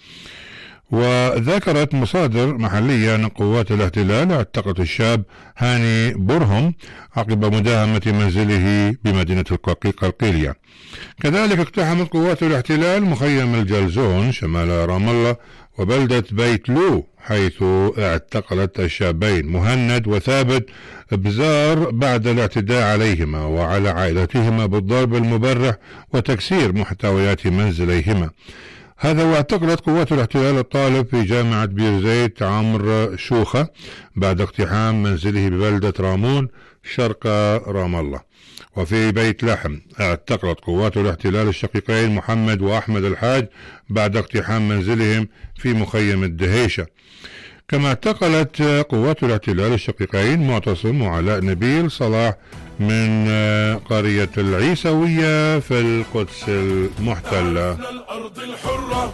وذكرت مصادر محلية أن قوات الاحتلال اعتقلت الشاب هاني برهم عقب مداهمة منزله بمدينة القلقيلية. كذلك اقتحمت قوات الاحتلال مخيم الجلزون شمال رام الله وبلدة بيت لو، حيث اعتقلت الشابين مهند وثابت بزار بعد الاعتداء عليهما وعلى عائلتهما بالضرب المبرح وتكسير محتويات منزليهما. هذا واعتقلت قوات الاحتلال الطالب في جامعة بير زيت عمرو شوخة بعد اقتحام منزله ببلدة رامون شرق رام الله. وفي بيت لحم اعتقلت قوات الاحتلال الشقيقين محمد وأحمد الحاج بعد اقتحام منزلهم في مخيم الدهيشة. كما اعتقلت قوات الاحتلال الشقيقين معتصم وعلاء نبيل صلاح من قرية العيسوية في القدس المحتلة. الأرض الحرة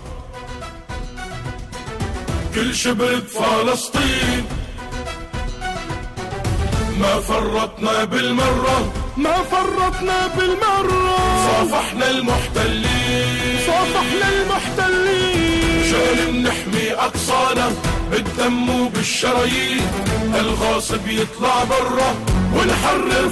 كل شبر بفلسطين، ما فرطنا بالمرة ما فرطنا بالمرة، صافحنا المحتلين صافحنا المحتلين، شان نحمي أقصانا بالدم وبالشرايين، الغاصب يطلع برا ونحرر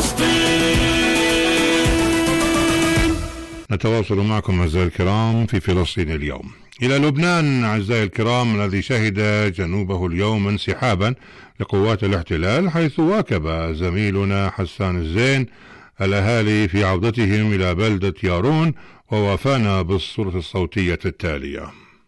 فلسطين. نتواصل معكم أعزائي الكرام في فلسطين اليوم. إلى لبنان أعزائي الكرام، الذي شهد جنوبه اليوم انسحابا لقوات الاحتلال، حيث واكب زميلنا حسان الزين الأهالي في عودتهم إلى بلدة يارون ووافانا بالصورة الصوتية التالية.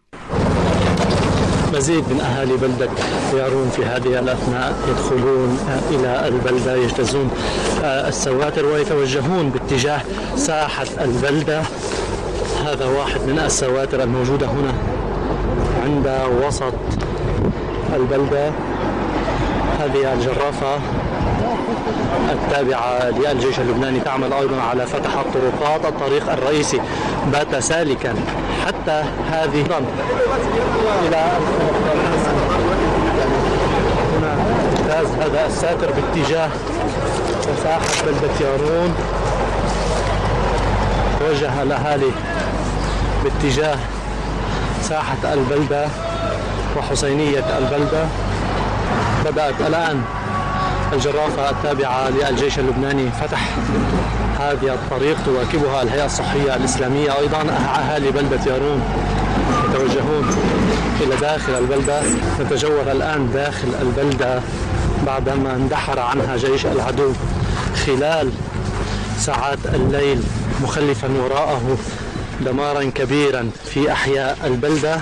مزيد من أهالي بلدة يارون في هذه الأثناء يدخلون إلى البلدة، يجتازون السواتر ويتوجهون باتجاه ساحة البلدة. هذا واحد من السواتر الموجودة هنا عند وسط البلدة. هذه الجرافة التابعة للجيش اللبناني تعمل أيضا على فتح الطرقات. الطريق الرئيسي بات سالكا حتى هذه إلى هنا اجتاز هذا الساتر باتجاه ساحة بلدة يارون. توجه الأهالي باتجاه ساحة البلدة وحسينية البلدة. بدأت الآن الجرافة التابعة للجيش اللبناني فتح هذه الطريق، تواكبها الهيئة الصحية الإسلامية. أيضا أهالي بلدة يارون يتوجهون إلى داخل البلدة. نتجول الآن داخل البلدة بعدما اندحر عنها جيش العدو خلال ساعات الليل، مخلفا وراءه دمارا كبيرا في أحياء البلدة.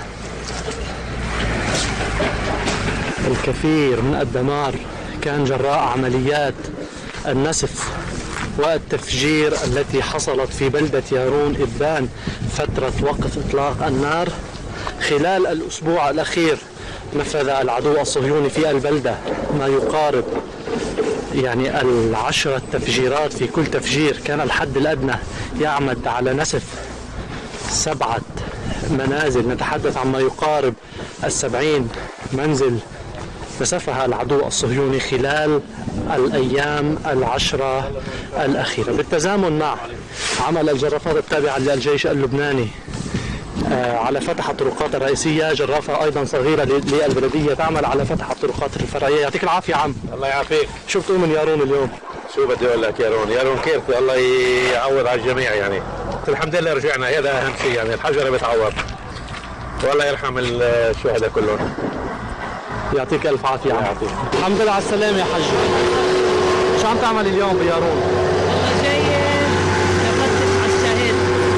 الكثير من الدمار كان جراء عمليات النسف والتفجير التي حصلت في بلدة يارون إبان فترة وقف إطلاق النار. خلال الأسبوع الأخير نفذ العدو الصهيوني في البلدة ما يقارب يعني العشرة تفجيرات، في كل تفجير كان الحد الأدنى يعمد على نسف سبعة منازل، نتحدث عما يقارب السبعين منزل نسفها العدو الصهيوني خلال الأيام العشرة الأخيرة، بالتزامن مع عمل الجرافات التابعة للجيش اللبناني على فتح الطرقات الرئيسية. جرافة أيضا صغيرة للبلدية تعمل على فتح الطرقات الفرعية. يعطيك العافية عم. الله يعافيك. شو بتقول من يارون اليوم؟ شو بدي أقول لك يارون، يارون كيف الله يعوض على الجميع يعني. الحمد لله رجعنا، هذا أهم شيء يعني، الحجرة بتعوض. والله يرحم الشهداء كلهم. يعطيك ألف عافية عم. الحمد لله على السلامة يا حج. شو عم تعمل اليوم بيارون؟ جاية نفتش على الشهيد.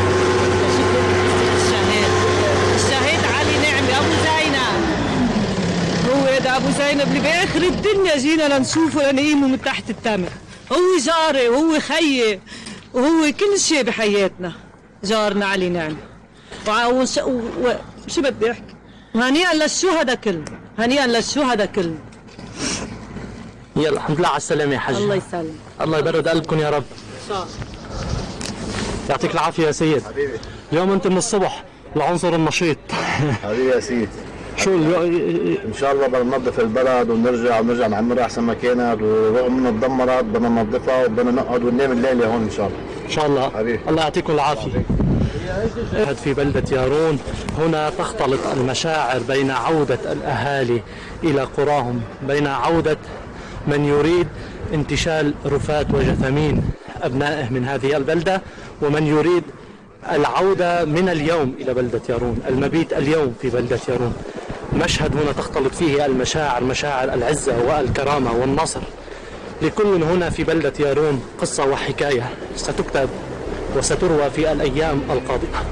الشهيد الشهيد علي نعمي أبو زينب. هو هذا أبو زينب اللي بآخر الدنيا جينا لنشوفه لنقيمه من تحت التمر. هو جاري وهو خيي وهو كل شيء بحياتنا. جارنا علي نعمي. وش وش بدي أحكي؟ هنيئا للشهداء كلهم، هنيئا للشهداء كلهم. يلا الحمد لله على السلامة يا حج. الله يسلم. الله يبرد قلبكم يا رب. صح. يعطيك العافية يا سيد. حبيبي. اليوم أنت من الصبح العنصر النشيط. حبيبي يا سيد. شو اليوم؟ إن شاء الله بدنا ننظف البلد ونرجع ونرجع نعمرها أحسن ما كانت، ورغم إنها تدمرت بدنا ننظفها وبدنا نقعد وننام الليلة هون إن شاء الله. إن شاء الله. حبيبي. الله يعطيكم العافية. في بلدة يارون هنا تختلط المشاعر بين عودة الأهالي إلى قراهم، بين عودة من يريد انتشال رفات وجثامين أبنائه من هذه البلدة، ومن يريد العودة من اليوم إلى بلدة يارون، المبيت اليوم في بلدة يارون. مشهد هنا تختلط فيه المشاعر، مشاعر العزة والكرامة والنصر. لكل هنا في بلدة يارون قصة وحكاية ستكتب وستروى في الأيام القادمة.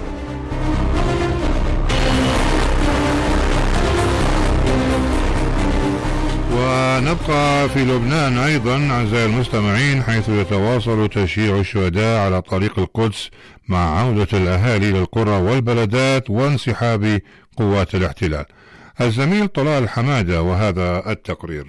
ونبقى في لبنان أيضا أعزائي المستمعين، حيث يتواصل تشييع الشهداء على طريق القدس مع عودة الأهالي للقرى والبلدات وانسحاب قوات الاحتلال. الزميل طلال حمادة وهذا التقرير.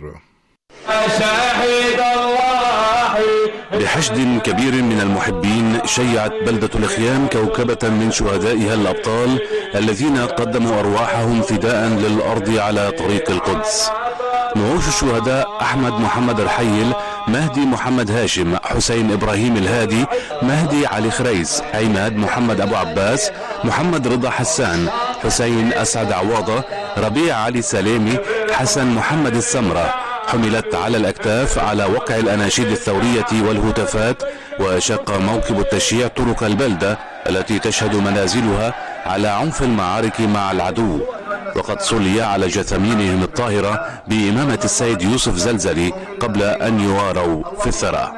بحشد كبير من المحبين شيعت بلدة الخيام كوكبة من شهدائها الأبطال الذين قدموا أرواحهم فداء للأرض على طريق القدس. نعوش الشهداء أحمد محمد رحيل، مهدي محمد هاشم، حسين إبراهيم الهادي، مهدي علي خريس، عماد محمد أبو عباس، محمد رضا حسان، حسين أسعد عواضة، ربيع علي سلامي، حسن محمد السمرة، حملت على الأكتاف على وقع الأناشيد الثورية والهتافات، وشق موكب التشييع طرق البلدة التي تشهد منازلها على عنف المعارك مع العدو. وقد صلي على جثامينهم الطاهرة بإمامة السيد يوسف زلزلي قبل أن يواروا في الثرى.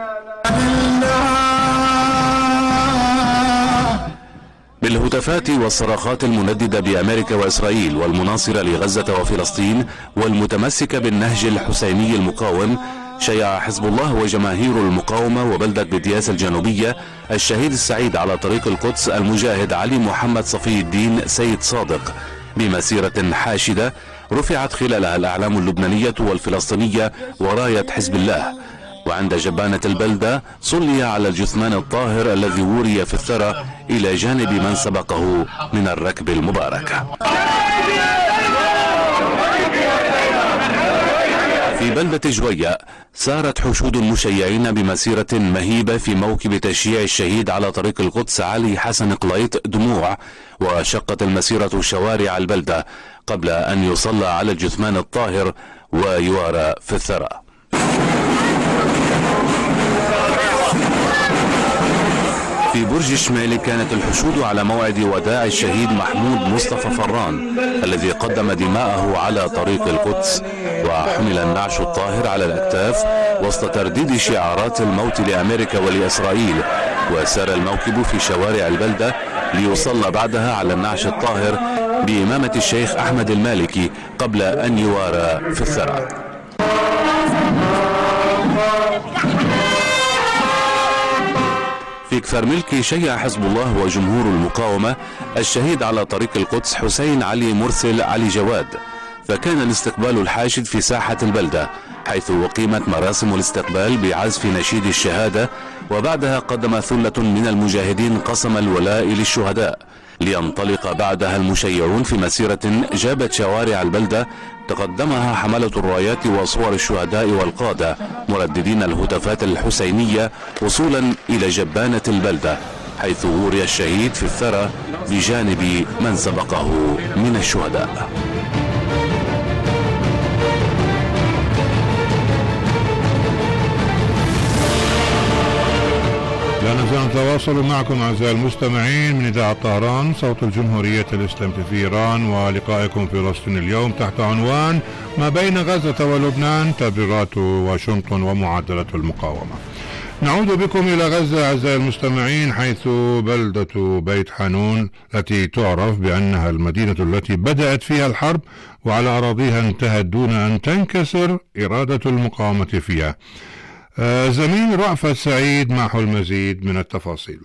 بالهتافات والصراخات المنددة بأمريكا وإسرائيل والمناصرة لغزة وفلسطين والمتمسكة بالنهج الحسيني المقاوم، شيع حزب الله وجماهير المقاومة وبلدة بدياس الجنوبية الشهيد السعيد على طريق القدس المجاهد علي محمد صفي الدين سيد صادق بمسيرة حاشدة رفعت خلالها الأعلام اللبنانية والفلسطينية وراية حزب الله. وعند جبانة البلدة صلي على الجثمان الطاهر الذي وري في الثرى إلى جانب من سبقه من الركب المبارك. في بلدة جوية سارت حشود المشيعين بمسيرة مهيبة في موكب تشييع الشهيد على طريق القدس علي حسن قليط دموع، وشقت المسيرة شوارع البلدة قبل أن يصلى على الجثمان الطاهر ويوارى في الثرى. في برج الشمالي كانت الحشود على موعد وداع الشهيد محمود مصطفى فران الذي قدم دماءه على طريق القدس، وحمل النعش الطاهر على الأكتاف وسط ترديد شعارات الموت لأمريكا ولإسرائيل. وسار الموكب في شوارع البلدة ليصلى بعدها على النعش الطاهر بإمامة الشيخ أحمد المالكي قبل أن يوارى في الثرى. في كفرملكي شيع حزب الله وجمهور المقاومة الشهيد على طريق القدس حسين علي مرسل علي جواد، فكان الاستقبال الحاشد في ساحة البلدة حيث أقيمت مراسم الاستقبال بعزف نشيد الشهادة، وبعدها قدم ثلة من المجاهدين قسم الولاء للشهداء، لينطلق بعدها المشيعون في مسيرة جابت شوارع البلدة تقدمها حملة الرايات وصور الشهداء والقادة مرددين الهتافات الحسينية وصولا إلى جبانة البلدة، حيث وري الشهيد في الثرى بجانب من سبقه من الشهداء. لا نزال نتواصل معكم أعزائي المستمعين من إذاعة طهران صوت الجمهورية الإسلامية في إيران، ولقائكم في فلسطين اليوم تحت عنوان ما بين غزة ولبنان تبريرات واشنطن ومعادلة المقاومة. نعود بكم إلى غزة أعزائي المستمعين، حيث بلدة بيت حانون التي تعرف بأنها المدينة التي بدأت فيها الحرب وعلى أراضيها انتهت دون أن تنكسر إرادة المقاومة فيها. آه زميل رأفت سعيد معه المزيد من التفاصيل.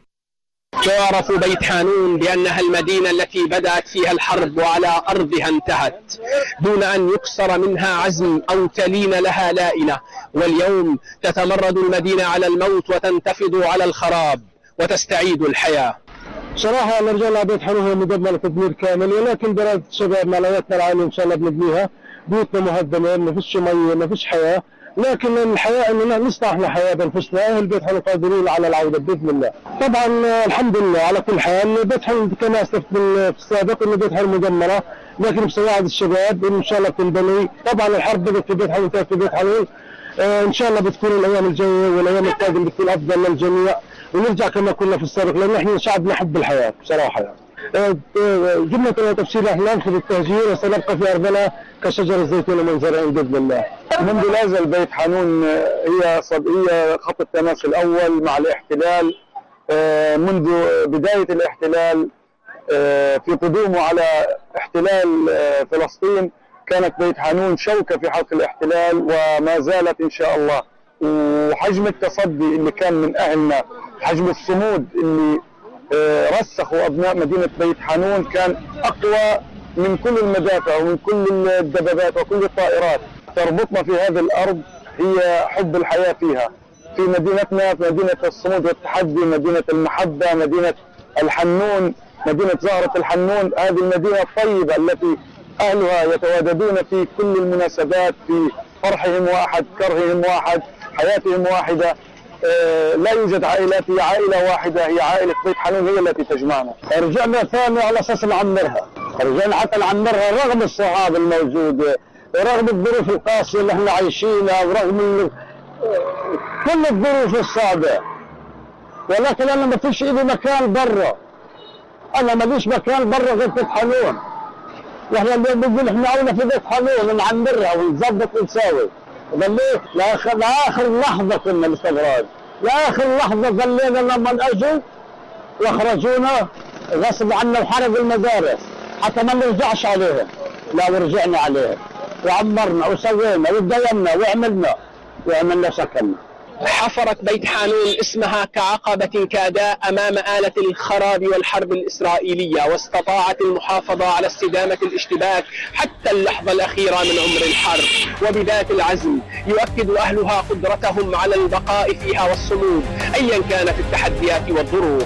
تعرف بيت حانون بأنها المدينة التي بدأت فيها الحرب وعلى أرضها انتهت دون أن يكسر منها عزم أو تلين لها لائنة، واليوم تتمرد المدينة على الموت وتنتفض على الخراب وتستعيد الحياة. صراحة نرجع لها بيت حانون هي مدمرة تدمير كامل، ولكن برادة الشباب معنوياتنا العالية إن شاء الله بنبنيها. بيوتنا مهدمة، ما فيش مية، ما فيش حياة، لكن الحياة اننا نصنع احنا حياة بانفسنا. اهل بيت حانون قادرين على العودة باذن الله. طبعا الحمد لله على كل حال. بيت حانون كما اسلفت في السابق انه بيت حانون مدمرة، لكن بسواعد الشباب ان شاء الله بتنبني. طبعا الحرب بدت في بيت حانون وانتهت في بيت حانون. آه ان شاء الله بتكون الايام الجاية والايام القادمة بتكون افضل للجميع، ونرجع كما كنا في السابق، لان احنا شعب نحب الحياة بصراحة يعني. جملة وتفصيل احنا ننفذ التهجير وسنبقى في ارضنا كشجر الزيتون منزرعين باذن الله. منذ لا يزال بيت حانون هي هي خط التماس الاول مع الاحتلال. منذ بدايه الاحتلال في قدومه على احتلال فلسطين كانت بيت حانون شوكه في حلق الاحتلال وما زالت ان شاء الله. وحجم التصدي اللي كان من اهلنا، حجم الصمود اللي رسخوا أبناء مدينة بيت حانون كان أقوى من كل المدافع ومن كل الدبابات وكل الطائرات. تربطنا في هذه الأرض هي حب الحياة فيها، في مدينتنا، في مدينة الصمود والتحدي، مدينة المحبة، مدينة الحنون، مدينة زهرة الحنون. هذه المدينة الطيبة التي أهلها يتواجدون في كل المناسبات، في فرحهم واحد، كرههم واحد، حياتهم واحدة. آه لا يوجد عائلات، هي عائلة واحدة، هي عائلة بيت حانون هي التي تجمعنا. رجعنا ثاني على أساس نعمرها، رجعنا حتى نعمرها رغم الصعاب الموجودة، رغم الظروف القاسية اللي احنا عايشينها، ورغم كل الظروف الصعبة. ولكن أنا ما فيش إلي مكان برا، أنا ما ليش مكان برا غير بيت حانون. واحنا بنقول احنا عاونا في بيت حانون نعمرها ونظبط ونساوي. ظليت لاخر لاخر لحظه كنا الاستغراق، لاخر لحظه ظلينا لما اجوا واخرجونا غصب عنا وحرقوا المدارس حتى ما نرجعش عليهم. لا ورجعنا عليهم وعمرنا وسوينا وتدينا وعملنا وعملنا سكننا. حفرت بيت حانون اسمها كعقبة كاداء أمام آلة الخراب والحرب الإسرائيلية، واستطاعت المحافظة على استدامة الاشتباك حتى اللحظة الأخيرة من عمر الحرب. وبذات العزم يؤكد أهلها قدرتهم على البقاء فيها والصمود أيا كانت التحديات والظروف.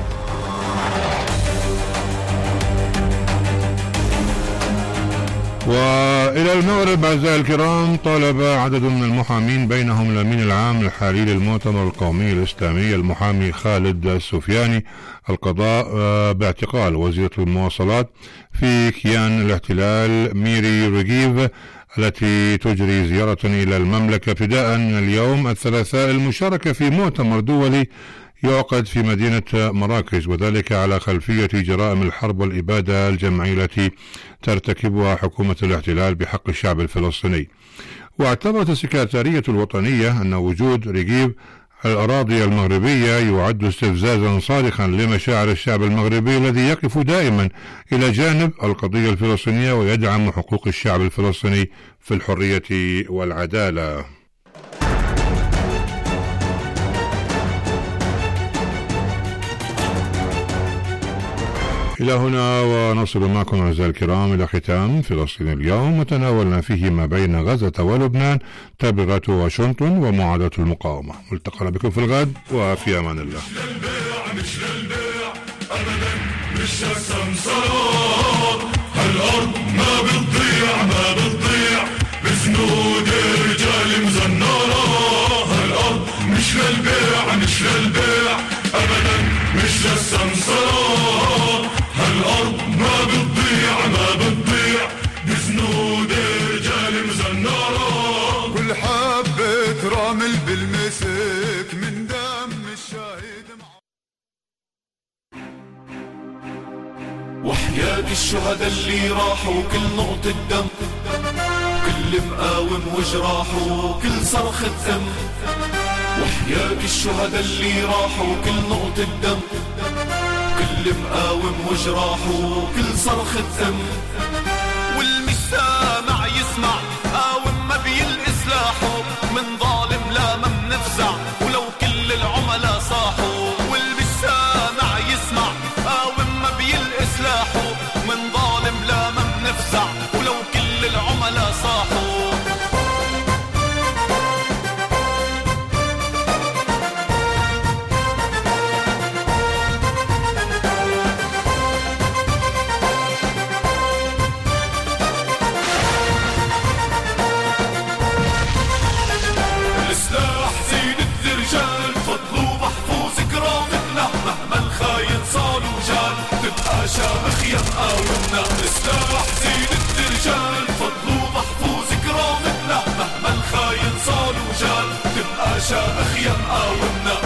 وإلى المغرب أعزائي الكرام، طالب عدد من المحامين بينهم الأمين العام الحالي للمؤتمر القومي الإسلامي المحامي خالد السفياني القضاء باعتقال وزيرة المواصلات في كيان الاحتلال ميري ريغيف التي تجري زيارة إلى المملكة ابتداء من اليوم الثلاثاء المشاركة في مؤتمر دولي يعقد في مدينة مراكش، وذلك على خلفية جرائم الحرب والإبادة الجماعية التي ترتكبها حكومة الاحتلال بحق الشعب الفلسطيني. واعتبرت السكرتارية الوطنية أن وجود ريغيف الأراضي المغربية يعد استفزازا صارخا لمشاعر الشعب المغربي الذي يقف دائما إلى جانب القضية الفلسطينية ويدعم حقوق الشعب الفلسطيني في الحرية والعدالة. إلى هنا ونصل معكم أعزائي الكرام إلى ختام فلسطين اليوم، وتناولنا فيه ما بين غزة ولبنان، تبريرات واشنطن ومعاداة المقاومة. ملتقنا بكم في الغد وفي أمان الله. مش للبيع مش للبيع أبدا مش السمسار، هالأرض ما بتضيع ما بتضيع بزنود رجال مزنارة، هالأرض مش للبيع مش للبيع أبدا مش للسمسار، هالأرض ما بتضيع ما بتضيع بزنود رجال مزنارة، كل حبة رمل بالمسك من دم الشهيد. وحياة الشهداء اللي راحوا كل نقطة دم، كل مقاوم وجراحه كل صرخة أم، وحياة الشهداء اللي راحوا كل نقطة دم، كل مقاوم وجراحه كل صرخة أم، والمش سامع يسمع قاوم ما بيلقي سلاحه، من ظالم لا ما منفزع ولو كل العملاء صاحوا، والمش سامع يسمع قاوم ما بيلقي سلاحه، من ظالم لا ما منفزع ولو كل العملاء صاحوا. شامخ يا مقاومنا السلاح زينة الرجال، فضلوا محفوظ كرامتنا مهما الخاين صار وجال، تبقى شامخ يا مقاومنا.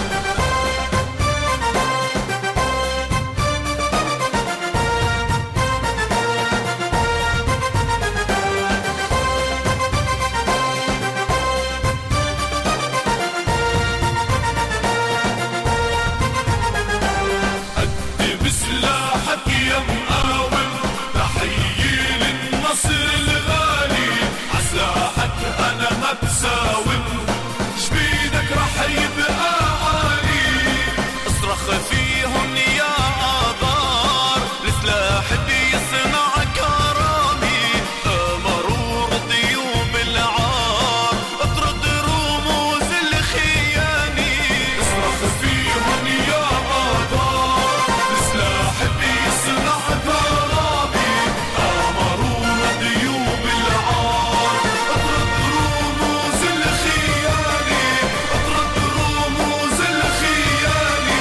فيهم يا آبار السلاح بيصنع كرامي، مرور ضيوب العار اطرد رموز الخياني، اصرخ فيهم يا آبار السلاح بيصنع كرامي، مرور ضيوب العار اطرد رموز الخياني، اطرد رموز الخياني.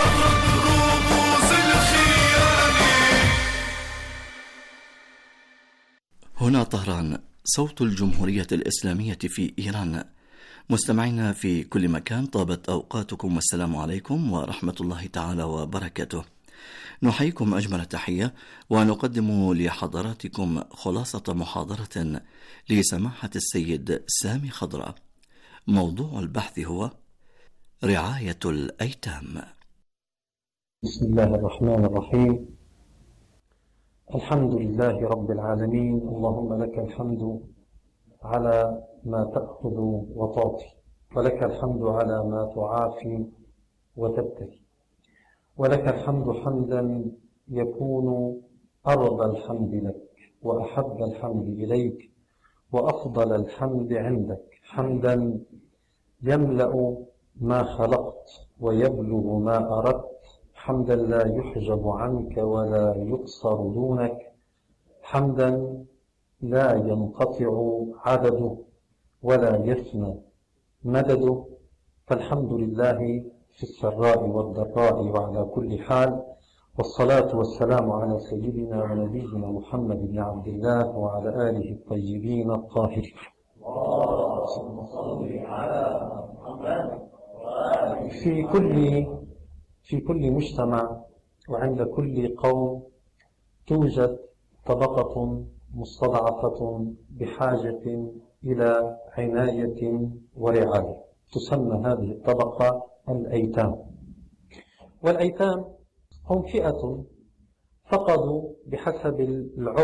هنا طهران، صوت الجمهورية الإسلامية في إيران. مستمعينا في كل مكان، طابت أوقاتكم والسلام عليكم ورحمة الله تعالى وبركاته. نحييكم أجمل تحية ونقدم لحضراتكم خلاصة محاضرة لسماحة السيد سامي خضراء. موضوع البحث هو رعاية الأيتام. بسم الله الرحمن الرحيم. الحمد لله رب العالمين، اللهم لك الحمد على ما تأخذ وتعطي، ولك الحمد على ما تعافي وتبتلي، ولك الحمد حمدا يكون أرضى الحمد لك وأحب الحمد إليك وأفضل الحمد عندك، حمدا يملأ ما خلقت ويبلغ ما أردت، حمدا لا يحجب عنك ولا يقصر دونك، حمدا لا ينقطع عدده ولا يفنى مدده، فالحمد لله في السراء والضراء وعلى كل حال، والصلاة والسلام على سيدنا ونبينا محمد بن عبد الله وعلى آله الطيبين الطاهرين. اللهم صل على محمد. في كل في كل مجتمع وعند كل قوم توجد طبقة مستضعفة بحاجة إلى عناية ورعاية، تسمى هذه الطبقة الأيتام. والأيتام هم فئة فقدوا بحسب العرف